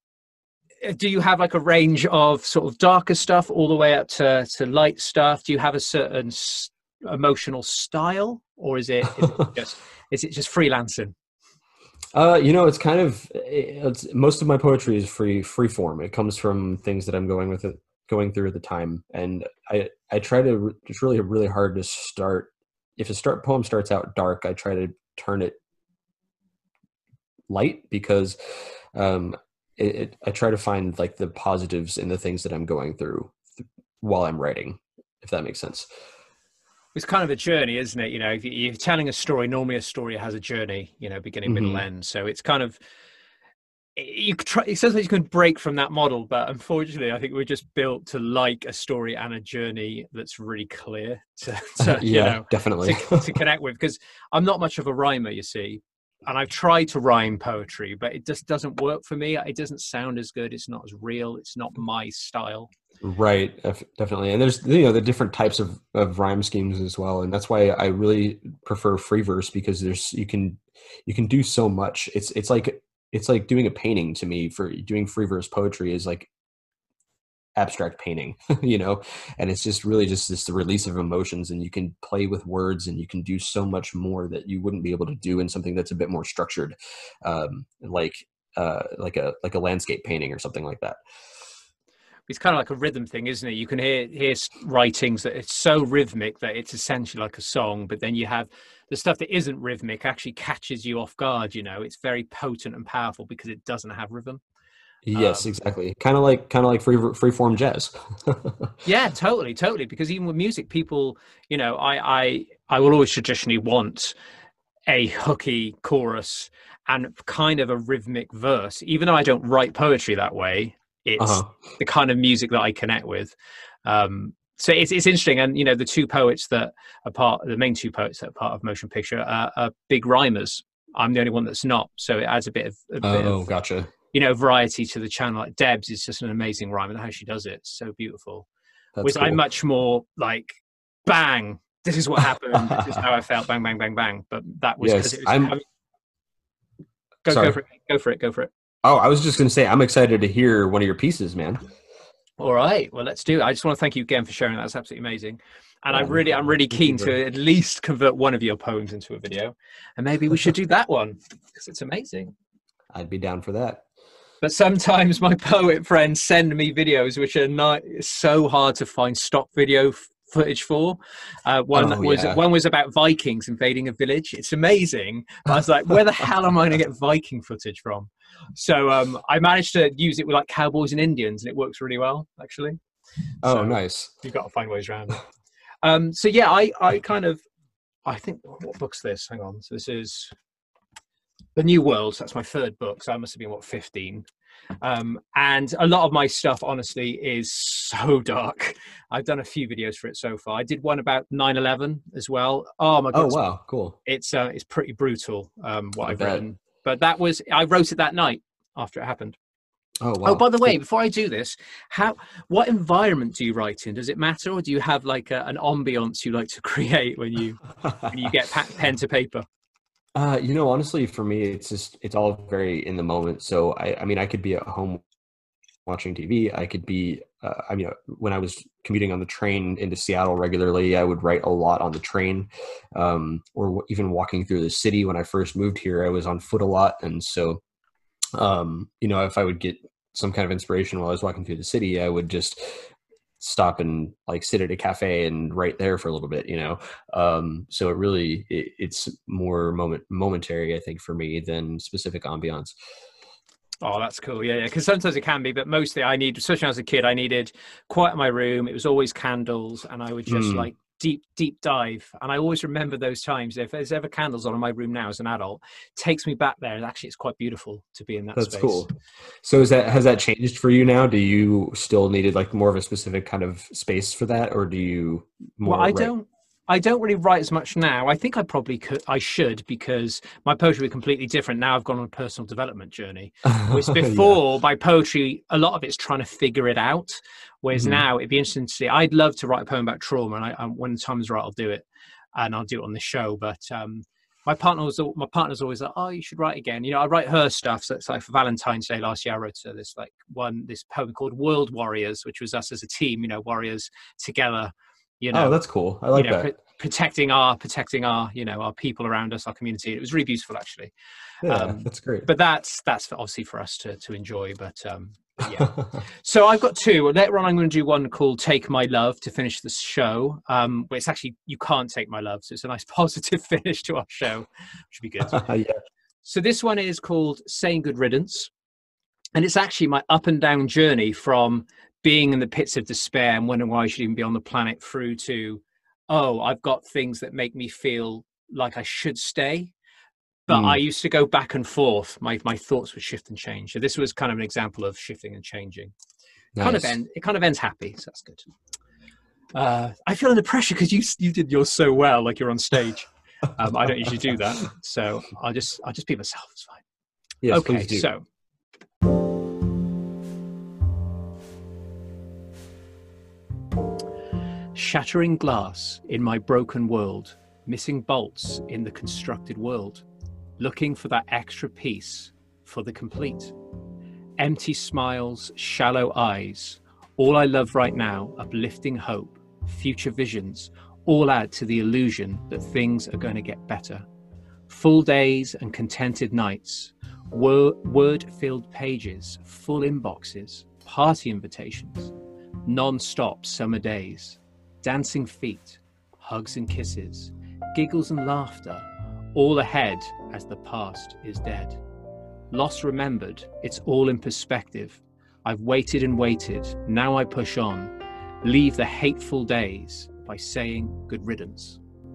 do you have like a range of sort of darker stuff all the way up to, to light stuff? Do you have a certain s- emotional style, or is it, is it just, is it just freelancing? Uh, you know, it's kind of, it's, most of my poetry is free, free form. It comes from things that I'm going with it. going through at the time. And I, I try to, it's really, really hard to start. If a start poem starts out dark, I try to turn it light because um, it, it, I try to find like the positives in the things that I'm going through th- while I'm writing, if that makes sense. It's kind of a journey, isn't it? You know, if you're telling a story, normally a story has a journey, you know, beginning, middle, mm-hmm. end. So it's kind of, you could try, it sounds like you can break from that model, but unfortunately I think we're just built to like a story and a journey that's really clear to, to yeah, you know, definitely to, to connect with, because I'm not much of a rhymer, you see, and I've tried to rhyme poetry, but it just doesn't work for me. It doesn't sound as good. It's not as real. It's not my style. Right, definitely. And there's, you know, the different types of, of rhyme schemes as well. And that's why I really prefer free verse, because there's, you can, you can do so much. It's, it's like, it's like doing a painting to me. For doing free verse poetry is like abstract painting, you know, and it's just really just this the release of emotions, and you can play with words and you can do so much more that you wouldn't be able to do in something that's a bit more structured, um, like, uh, like a, like a landscape painting or something like that. it's kind of like a rhythm thing, isn't it? You can hear hear writings that it's so rhythmic that it's essentially like a song, but then you have the stuff that isn't rhythmic actually catches you off guard. You know, it's very potent and powerful because it doesn't have rhythm. Yes, Um, exactly. Kind of like kind of like free free form jazz. yeah, totally, totally. Because even with music, people, you know, I I I will always traditionally want a hooky chorus and kind of a rhythmic verse, even though I don't write poetry that way. It's Uh-huh. the kind of music that I connect with. Um, so it's it's interesting, and you know, the two poets that are part, the main two poets that are part of Motion Picture are, are big rhymers. I'm the only one that's not, so it adds a bit of a bit Oh, of gotcha. you know variety to the channel. Like Debs is just an amazing rhymer, and how she does it, it's so beautiful. That's Whereas I'm cool. much more like bang. This is what happened. This is how I felt. Bang, bang, bang, bang. But that was because Yes, it was. I'm. Coming. Go, Sorry. go for it. Go for it. Go for it. Oh, I was just gonna say I'm excited to hear one of your pieces, man. All right. Well, let's do it. I just want to thank you again for sharing that. That's absolutely amazing. And Yeah, I no really, I'm problem. really Thank you keen for- to at least convert one of your poems into a video, and maybe we should do that one because it's amazing. I'd be down for that. But sometimes my poet friends send me videos which are not so hard to find stock video f- footage for. Uh, one Oh, was yeah. one was about Vikings invading a village. It's amazing, but I was like, where the hell am I going to get Viking footage from? So um, I managed to use it with like cowboys and Indians, and it works really well, actually. Oh, So nice. you've got to find ways around it. Um, so yeah, I I kind of I think what book's this? Hang on. So this is The New World. So that's my third book. So I must have been what fifteen. Um, and a lot of my stuff, honestly, is so dark. I've done a few videos for it so far. I did one about nine eleven as well. Oh my god! Oh, it's- wow, cool. It's uh, it's pretty brutal. Um, what I I've bet. written, but that was I wrote it that night after it happened. Oh, wow. Oh, by the way, before I do this, how what environment do you write in? Does it matter, or do you have like a, an ambiance you like to create when you when you get pa- pen to paper? Uh, you know, honestly, for me, it's just it's all very in the moment. So I, I mean, I could be at home watching T V. I could be, uh, I mean, when I was commuting on the train into Seattle regularly, I would write a lot on the train, um, or w- even walking through the city. When I first moved here, I was on foot a lot, and so, um, you know, if I would get some kind of inspiration while I was walking through the city, I would just stop and like sit at a cafe and write there for a little bit, you know. Um, so it really it, it's more moment momentary, I think, for me than specific ambiance. Oh, that's cool. Yeah, yeah. Because sometimes it can be, but mostly I need, especially as a kid, I needed quiet in my room. It was always candles, and I would just Mm. like deep, deep dive. And I always remember those times. If there's ever candles on in my room now as an adult, it takes me back there. And actually, it's quite beautiful to be in that That's space. cool. So is that has that changed for you now? Do you still needed like more of a specific kind of space for that, or do you more? Well, I write- don't. I don't really write as much now. I think I probably could. I should, because my poetry is completely different now. I've gone on a personal development journey. Whereas Yeah. before, my poetry, a lot of it's trying to figure it out. Whereas Mhm. now, it'd be interesting to see. I'd love to write a poem about trauma, and I, I, when the time is right, I'll do it, and I'll do it on the show. But um, my partner was, al- my partner's always like, "Oh, you should write again." You know, I write her stuff. So it's like for Valentine's Day last year, I wrote uh, this like one this poem called "World Warriors," which was us as a team. You know, warriors together. You know, Oh, that's cool. I like you know, that. pr- protecting our protecting our you know our people around us, our community. It was really beautiful, actually. Yeah, um, that's great. But that's that's for, obviously for us to to enjoy. But um, but yeah. So I've got two. Later on, I'm going to do one called "Take My Love" to finish the show. Um, where it's actually you can't take my love, so it's a nice positive finish to our show, which would be good. Yeah. So this one is called "Saying Good Riddance," and it's actually my up and down journey from being in the pits of despair and wondering why I should even be on the planet through to, oh, I've got things that make me feel like I should stay. But Mm. I used to go back and forth. My my thoughts would shift and change. So this was kind of an example of shifting and changing. Kind of Nice. end. It kind of ends happy, so that's good. Uh, I feel under pressure because you you did yours so well, like you're on stage. Um, I don't usually do that, so I'll just I'll just be myself. It's fine. Yes, Okay, please do. so shattering glass in my broken world, missing bolts in the constructed world, looking for that extra piece for the complete. Empty smiles, shallow eyes, all I love right now, uplifting hope, future visions, all add to the illusion that things are going to get better. Full days and contented nights, wor- word-filled pages, full inboxes, party invitations, Non-stop summer days, dancing feet, hugs and kisses, giggles and laughter, all ahead as the past is dead. Lost remembered, it's all in perspective. I've waited and waited, now I push on. Leave the hateful days by saying good riddance.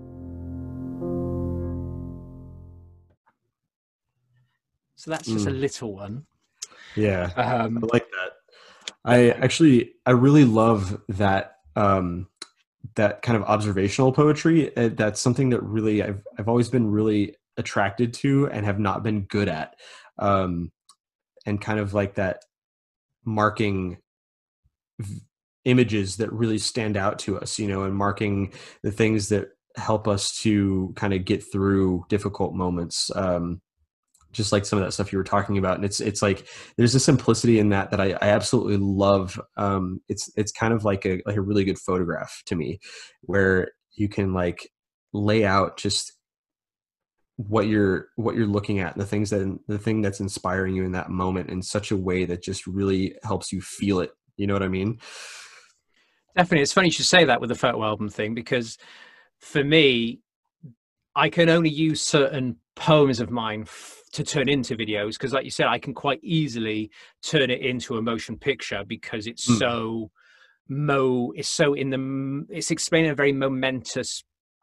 So that's just mm. a little one. Yeah, um, I like that. I actually, I really love that um, that kind of observational poetry. That's something that really I've I've always been really attracted to and have not been good at. Um, and kind of like that marking v- images that really stand out to us, you know, and marking the things that help us to kind of get through difficult moments. Um, just like some of that stuff you were talking about. And it's, it's like, there's a simplicity in that, that I, I absolutely love. Um, it's, it's kind of like a, like a really good photograph to me, where you can like lay out just what you're, what you're looking at, and the things that, the thing that's inspiring you in that moment in such a way that just really helps you feel it. You know what I mean? Definitely. It's funny you should say that with the photo album thing, because for me, I can only use certain poems of mine f- to turn into videos, because like you said, I can quite easily turn it into a motion picture, because it's mm. so mo it's so in the it's explaining a very momentous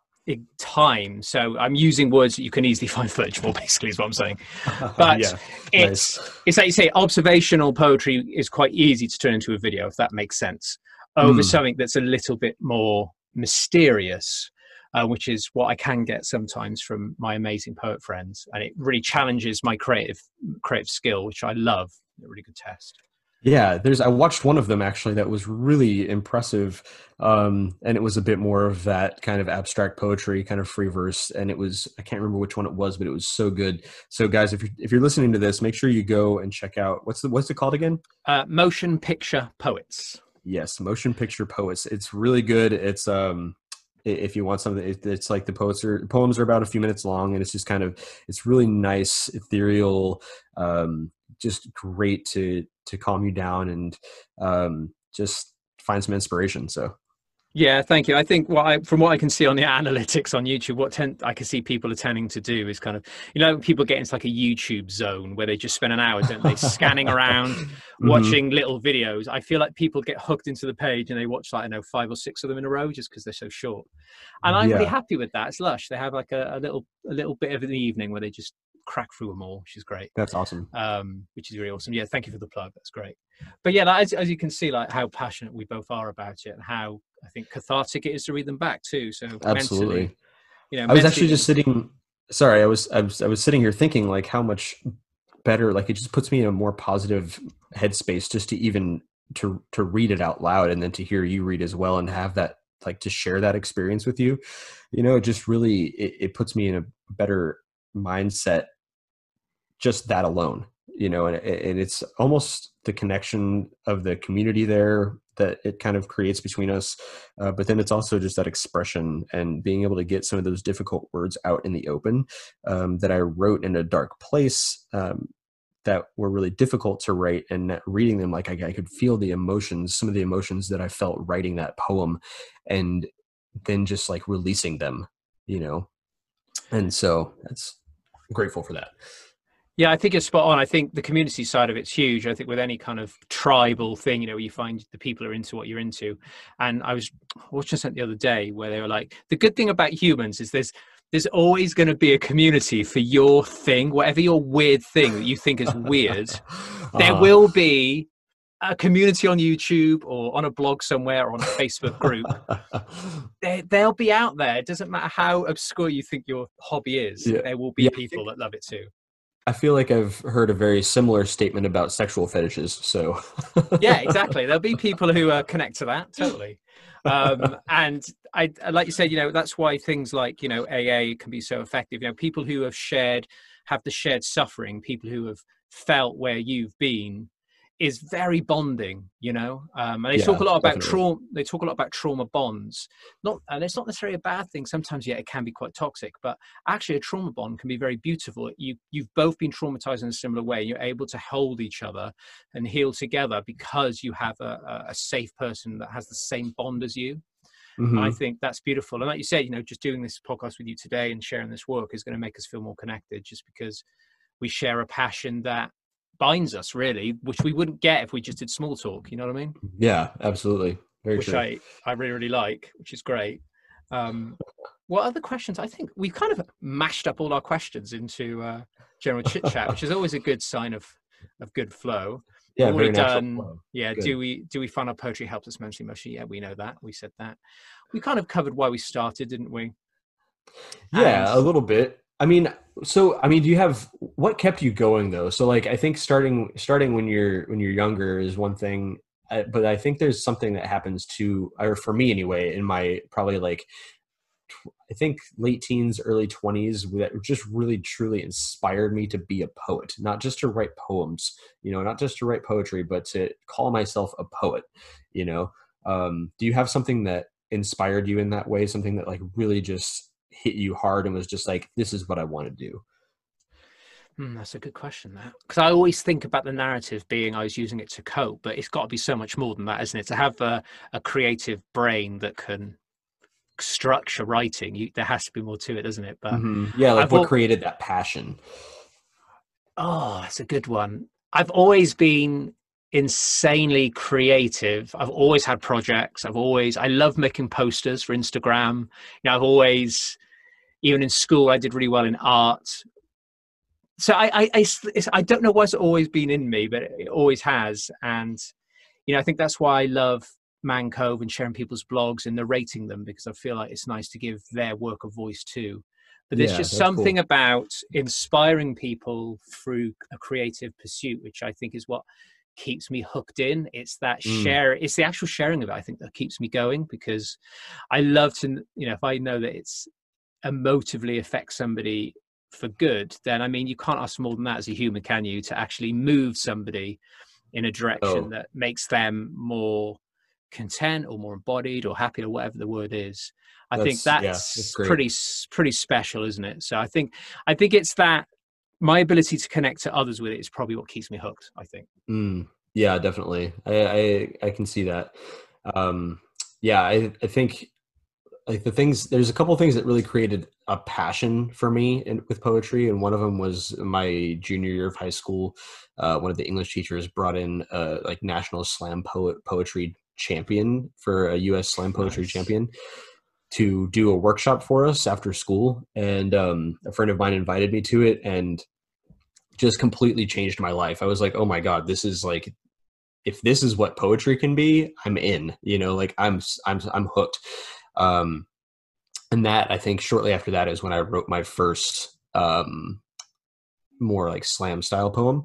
time. So I'm using words that you can easily find footage for, basically, is what I'm saying. But yeah, it's nice. It's like you say, observational poetry is quite easy to turn into a video, if that makes sense, over mm. something that's a little bit more mysterious. Uh, which is what I can get sometimes from my amazing poet friends, and it really challenges my creative creative skill, which I love. A really good test. Yeah, there's. I watched one of them actually that was really impressive, um, and it was a bit more of that kind of abstract poetry, kind of free verse, and it was. I can't remember which one it was, but it was so good. So, guys, if you're if you're listening to this, make sure you go and check out what's the what's it called again? Uh, Motion Picture Poets. Yes, Motion Picture Poets. It's really good. It's um. If you want something, it's like the poets are, poems are about a few minutes long, and it's just kind of, it's really nice, ethereal, um, just great to, to calm you down and um, just find some inspiration. So. Yeah, thank you. I think what I, from what I can see on the analytics on YouTube, what tend, I can see people are tending to do is kind of, you know, people get into like a YouTube zone where they just spend an hour, don't they, scanning around, mm-hmm. watching little videos. I feel like people get hooked into the page and they watch, like, I don't know, five or six of them in a row just because they're so short. And I'm yeah. really happy with that. It's lush. They have like a, a little, a little bit of an evening where they just crack through them all, which is great. That's awesome. Um, which is really awesome. Yeah, thank you for the plug. That's great. But yeah, like, as, as you can see, like how passionate we both are about it, and how I think cathartic it is to read them back too. So absolutely, mentally, you know, I was actually just sitting. Sorry, I was, I was I was sitting here thinking like how much better. Like it just puts me in a more positive headspace just to even to to read it out loud, and then to hear you read as well, and have that, like, to share that experience with you. You know, it just really it, it puts me in a better mindset. Just that alone. You know, and, and it's almost the connection of the community there that it kind of creates between us. Uh, but then it's also just that expression and being able to get some of those difficult words out in the open um, that I wrote in a dark place um, that were really difficult to write, and reading them, like I, I could feel the emotions, some of the emotions that I felt writing that poem, and then just like releasing them, you know? And so that's I'm grateful for that. Yeah, I think you're spot on. I think the community side of it's huge. I think with any kind of tribal thing, you know, you find the people are into what you're into. And I was watching something the other day where they were like, the good thing about humans is there's there's always going to be a community for your thing, whatever your weird thing that you think is weird. uh-huh. There will be a community on YouTube or on a blog somewhere or on a Facebook group. they, they'll be out there. It doesn't matter how obscure you think your hobby is. Yeah. There will be yeah. people that love it too. I feel like I've heard a very similar statement about sexual fetishes. So yeah, exactly. There'll be people who uh, connect to that. Totally. Um, and I, like you said, you know, that's why things like, you know, A A can be so effective. You know, people who have shared, have the shared suffering, people who have felt where you've been. is very bonding, you know. Um, and they Yeah, talk a lot about definitely. trauma. They talk a lot about trauma bonds. Not, and it's not necessarily a bad thing. Sometimes, yeah, it can be quite toxic. But actually, a trauma bond can be very beautiful. You you've both been traumatized in a similar way. You're able to hold each other and heal together because you have a, a safe person that has the same bond as you. Mm-hmm. And I think that's beautiful. And like you said, you know, just doing this podcast with you today and sharing this work is going to make us feel more connected, just because we share a passion that binds us, really, which we wouldn't get if we just did small talk. You know what I mean? Yeah, absolutely. Very which true. I, I really, really like, which is great. Um, what other questions? I think we've kind of mashed up all our questions into uh, general chit chat, which is always a good sign of, of good flow. Yeah, We've very already natural done. flow. Yeah. Good. Do we do we find our poetry helps us mentally, emotionally? Yeah, we know that. We said that. We kind of covered why we started, didn't we? Yeah, And a little bit. I mean, so I mean, do you have what kept you going though? So like, I think starting starting when you're when you're younger is one thing, uh, but I think there's something that happens to, or for me anyway, in my probably like, tw- I think late teens, early twenties, that just really truly inspired me to be a poet, not just to write poems, you know, not just to write poetry, but to call myself a poet, you know. Um, do you have something that inspired you in that way? Something that like really just hit you hard and was just like, this is what I want to do? Hmm, that's a good question, that, because I always think about the narrative being I was using it to cope, but it's got to be so much more than that, isn't it? To have a, a creative brain that can structure writing, you, there has to be more to it, doesn't it? But hmm Yeah, like I've what al- created that passion? oh, that's a good one. I've always been insanely creative. I've always had projects. I've always I love making posters for Instagram. You know, I've always, even in school, I did really well in art. So I, I, I, it's, I don't know why it's always been in me, but it always has. And, you know, I think that's why I love Man Cove and sharing people's blogs and narrating them, because I feel like it's nice to give their work a voice too. But there's Yeah, just that's something cool. about inspiring people through a creative pursuit, which I think is what keeps me hooked in. It's that Mm. share, it's the actual sharing of it, I think, that keeps me going, because I love to, you know, if I know that it's emotively affects somebody for good, then I mean, you can't ask more than that as a human, can you, to actually move somebody in a direction Oh, that makes them more content or more embodied or happy or whatever the word is. I think that's yeah, that's that's great. pretty pretty special, isn't it? So I think I think it's that my ability to connect to others with it is probably what keeps me hooked, I think. Mm. Yeah, definitely. I, I I can see that. Um, yeah, I I think like the things there's a couple of things that really created a passion for me in, with poetry, and one of them was my junior year of high school. Uh, one of the English teachers brought in a like national slam poet poetry champion for a U S slam poetry Nice. champion to do a workshop for us after school, and um, a friend of mine invited me to it, and just completely changed my life. I was like, oh my god, this is like, if this is what poetry can be, I'm in. You know, like I'm I'm I'm hooked. Um, and that, I think shortly after that is when I wrote my first um, more like slam style poem.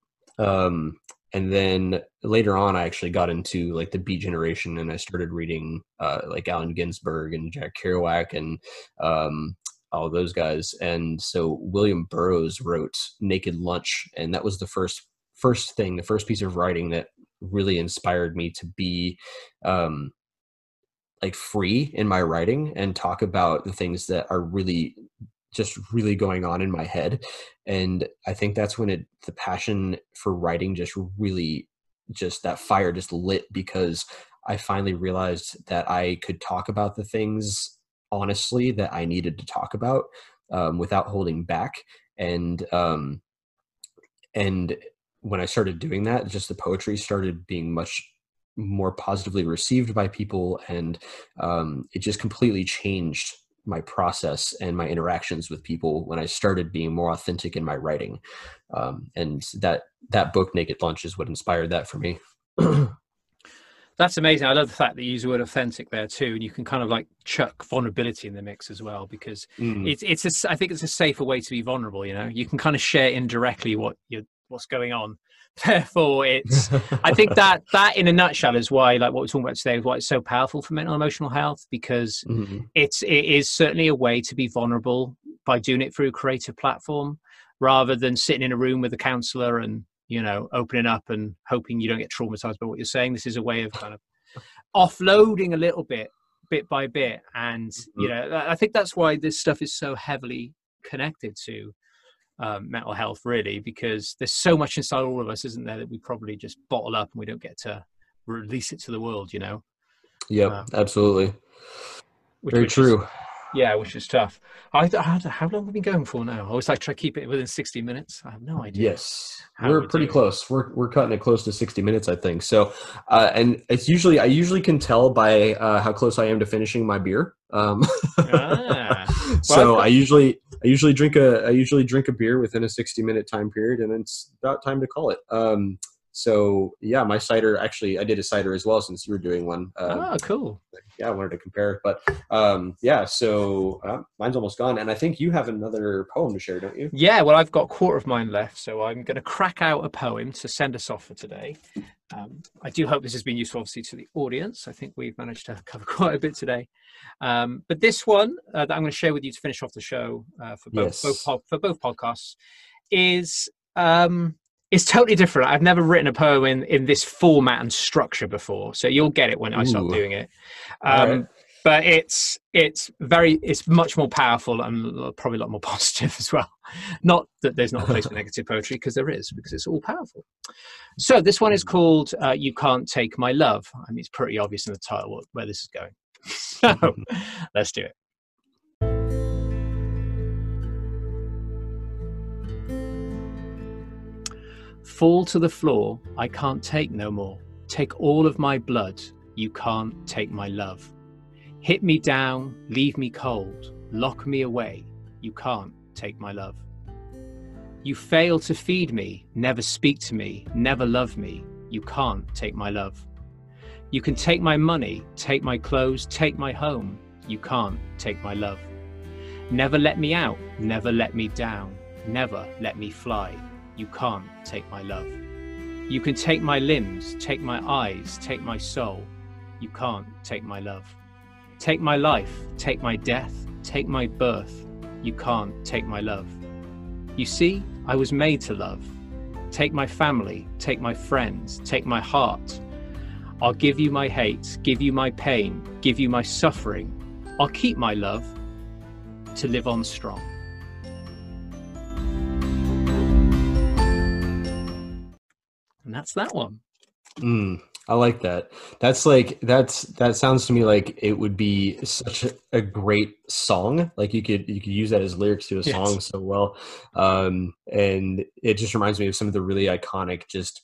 Um, and then later on, I actually got into like the Beat Generation, and I started reading uh, like Allen Ginsberg and Jack Kerouac and um, all those guys. And so William Burroughs wrote Naked Lunch, and that was the first first thing, the first piece of writing that really inspired me to be um, like free in my writing and talk about the things that are really just really going on in my head. And I think that's when it the passion for writing just really just that fire just lit, because I finally realized that I could talk about the things honestly that I needed to talk about, um, without holding back. And um, and when I started doing that, just the poetry started being much more positively received by people, and um, it just completely changed my process and my interactions with people when I started being more authentic in my writing. Um, and that that book, Naked Lunch, is what inspired that for me. That's amazing. I love the fact that you use the word authentic there too, and you can kind of like chuck vulnerability in the mix as well, because Mm. it's it's a, I think it's a safer way to be vulnerable. You know, you can kind of share indirectly what you what's going on. Therefore, it's I think that that in a nutshell is why, like what we're talking about today, is why it's so powerful for mental and emotional health, because Mhm. it's it is certainly a way to be vulnerable by doing it through a creative platform, rather than sitting in a room with a counselor and you know, opening up and hoping you don't get traumatized by what you're saying. This is a way of kind of offloading a little bit, bit by bit. And, mm-hmm. you know, I think that's why this stuff is so heavily connected to um, mental health, really, because there's so much inside all of us, isn't there, that we probably just bottle up and we don't get to release it to the world, you know? Yep, um, absolutely. Which, Very which true. Is, yeah, which is tough. I, I, how long have we been going for now? I always like to try to keep it within sixty minutes. I have no idea. Yes, we're, we're pretty doing. close. We're we're cutting it close to sixty minutes, I think. So, uh, and it's usually I usually can tell by uh, how close I am to finishing my beer. Um, ah. well, so I usually I usually drink a I usually drink a beer within a sixty minute time period, and it's about time to call it. Um, So yeah, my cider, actually I did a cider as well since you were doing one. Um, oh, cool. Yeah, I wanted to compare, but um, yeah, so uh, mine's almost gone. And I think you have another poem to share, don't you? Yeah, well, I've got a quarter of mine left, so I'm going to crack out a poem to send us off for today. Um, I do hope this has been useful, obviously, to the audience. I think we've managed to cover quite a bit today. Um, but this one uh, that I'm going to share with you to finish off the show uh, for both, yes. both for both podcasts is... Um, It's totally different. I've never written a poem in, in this format and structure before, so you'll get it when I start Ooh. doing it. Um, right. But it's it's very it's much more powerful and probably a lot more positive as well. Not that there's not a place for negative poetry, because there is, because it's all powerful. So this one is called uh, "You Can't Take My Love." I mean, it's pretty obvious in the title where this is going. So let's do it. Fall to the floor, I can't take no more. Take all of my blood, you can't take my love. Hit me down, leave me cold, lock me away, you can't take my love. You fail to feed me, never speak to me, never love me, you can't take my love. You can take my money, take my clothes, take my home, you can't take my love. Never let me out, never let me down, never let me fly. You can't take my love. You can take my limbs, take my eyes, take my soul. You can't take my love. Take my life, take my death, take my birth. You can't take my love. You see, I was made to love. Take my family, take my friends, take my heart. I'll give you my hate, give you my pain, give you my suffering. I'll keep my love to live on strong. And that's that one. Mm, I like that. That's like, that's, that sounds to me like it would be such a, a great song. Like you could, you could use that as lyrics to a song yes. so well. Um, and it just reminds me of some of the really iconic, just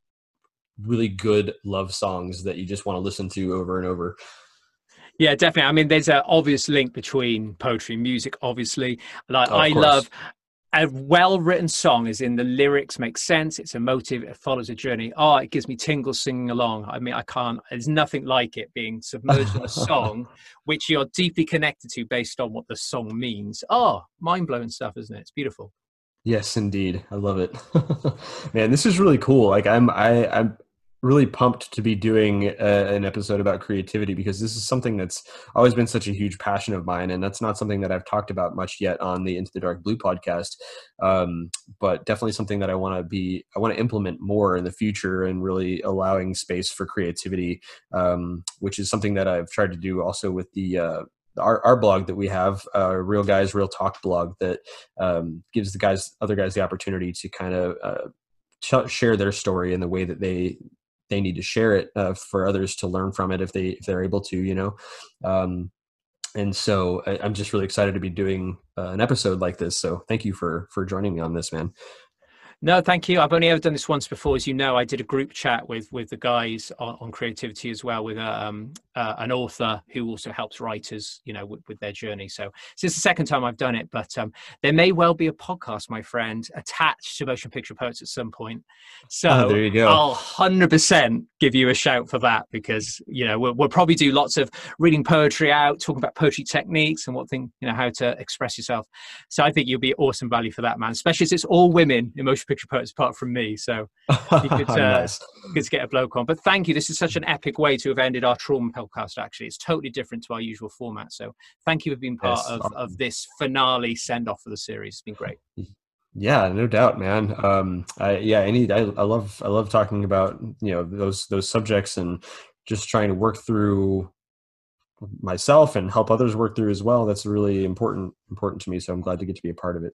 really good love songs that you just want to listen to over and over. Yeah, definitely. I mean, there's an obvious link between poetry and music, obviously. Like oh, I course. love a well-written song, as in the lyrics make sense, it's emotive, it follows a journey. Oh, it gives me tingles singing along. I mean, I can't, there's nothing like it being submerged in a song which you're deeply connected to based on what the song means. Oh, mind-blowing stuff, isn't it? It's beautiful. Yes, indeed. I love it. Man, this is really cool. Like I'm, I, I'm really pumped to be doing a, an episode about creativity, because this is something that's always been such a huge passion of mine. And that's not something that I've talked about much yet on the Into the Dark Blue podcast. Um, but definitely something that I want to be, I want to implement more in the future, and really allowing space for creativity, um, which is something that I've tried to do also with the, uh, Our, our blog that we have, uh, Real Guys, Real Talk blog, that um, gives the guys, other guys, the opportunity to kind of uh, ch- share their story in the way that they they need to share it uh, for others to learn from it if they if they're able to, you know. Um, and so I, I'm just really excited to be doing uh, an episode like this. So thank you for for joining me on this, man. No, thank you. I've only ever done this once before. As you know, I did a group chat with with the guys on, on creativity as well, with um, uh, an author who also helps writers, you know, with, with their journey. So this is the second time I've done it, but um, there may well be a podcast, my friend, attached to Motion Picture Poets at some point. So oh, there you go. I'll one hundred percent give you a shout for that, because, you know, we'll, we'll probably do lots of reading poetry out, talking about poetry techniques and what thing, you know, how to express yourself. So I think you'll be awesome value for that, man, especially as it's all women in Motion Picture Poets apart from me. So you could, uh, nice. Good to get a bloke on. But thank you. This is such an epic way to have ended our trauma podcast, actually. It's totally different to our usual format. So thank you for being part yes, of, awesome. of this finale send-off for the series. It's been great. Yeah, no doubt, man. Um, I, yeah, any, I, I love, I love talking about, you know, those, those subjects and just trying to work through myself and help others work through as well. That's really important, important to me. So I'm glad to get to be a part of it.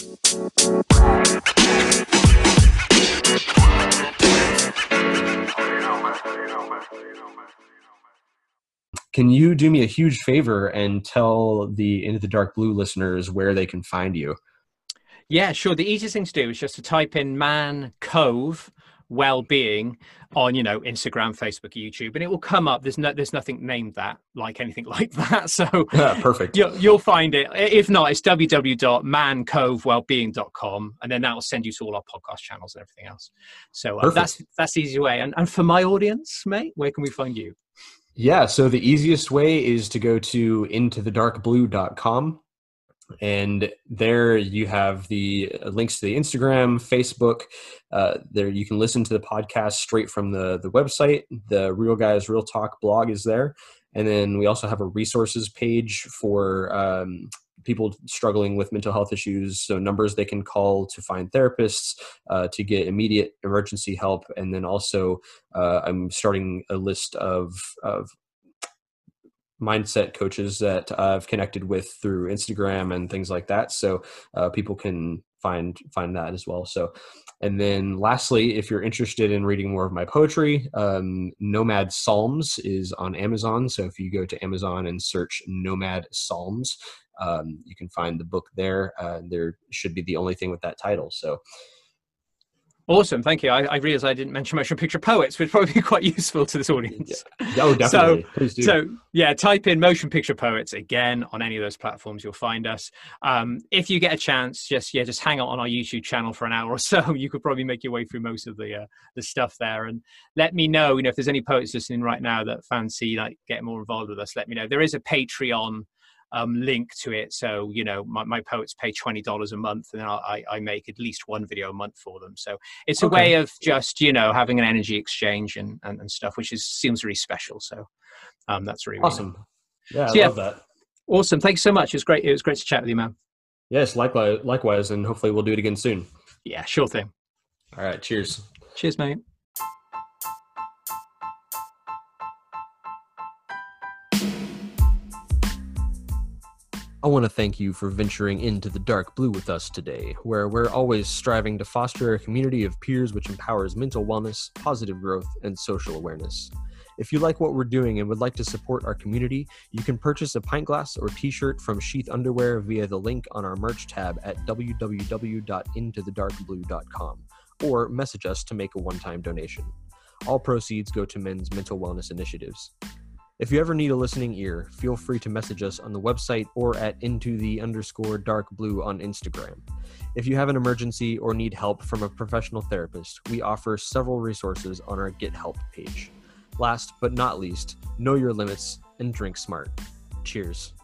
Can you do me a huge favor and tell the Into the Dark Blue listeners where they can find you? Yeah, sure. The easiest thing to do is just to type in Man Cove Wellbeing on, you know, Instagram, Facebook, YouTube, and it will come up. There's no, there's nothing named that like anything like that. So yeah, perfect. You'll, you'll find it. If not, it's w w w dot man cove wellbeing dot com, and then that will send you to all our podcast channels and everything else. So uh, that's that's the easy way. And and for my audience, mate, where can we find you? Yeah, so the easiest way is to go to into the dark blue dot com. And there you have the links to the Instagram, Facebook. Uh, there you can listen to the podcast straight from the, the website. The Real Guys Real Talk blog is there. And then we also have a resources page for um, people struggling with mental health issues. So numbers they can call to find therapists, uh, to get immediate emergency help. And then also uh, I'm starting a list of, of mindset coaches that I've connected with through Instagram and things like that. So uh, people can find find that as well. So, and then lastly, if you're interested in reading more of my poetry, um, Nomad Psalms is on Amazon. So if you go to Amazon and search Nomad Psalms, um, you can find the book there. Uh, there should be the only thing with that title. So. Awesome, thank you. I, I realized I didn't mention motion picture poets, which would probably be quite useful to this audience. Yeah. Oh, definitely. So, Please do. So, yeah, type in motion picture poets again on any of those platforms. You'll find us. Um, if you get a chance, just yeah, just hang out on our YouTube channel for an hour or so. You could probably make your way through most of the uh, the stuff there, and let me know. You know, if there's any poets listening right now that fancy like getting more involved with us, let me know. There is a Patreon Um, link to it, so you know my, my poets pay twenty dollars a month, and then I, I make at least one video a month for them. So it's a okay. way of just you know having an energy exchange and and, and stuff, which is seems really special. So um, that's really awesome. Really yeah, I so, yeah, love that. Awesome. Thanks so much. It was great. It was great to chat with you, man. Yes, likewise. Likewise, and hopefully we'll do it again soon. Yeah, sure thing. All right. Cheers. Cheers, mate. I want to thank you for venturing into the dark blue with us today, where we're always striving to foster a community of peers which empowers mental wellness, positive growth, and social awareness. If you like what we're doing and would like to support our community, you can purchase a pint glass or t-shirt from Sheath Underwear via the link on our merch tab at w w w dot into the dark blue dot com, or message us to make a one-time donation. All proceeds go to men's mental wellness initiatives. If you ever need a listening ear, feel free to message us on the website or at into the underscore dark blue on Instagram. If you have an emergency or need help from a professional therapist, we offer several resources on our Get Help page. Last but not least, know your limits and drink smart. Cheers.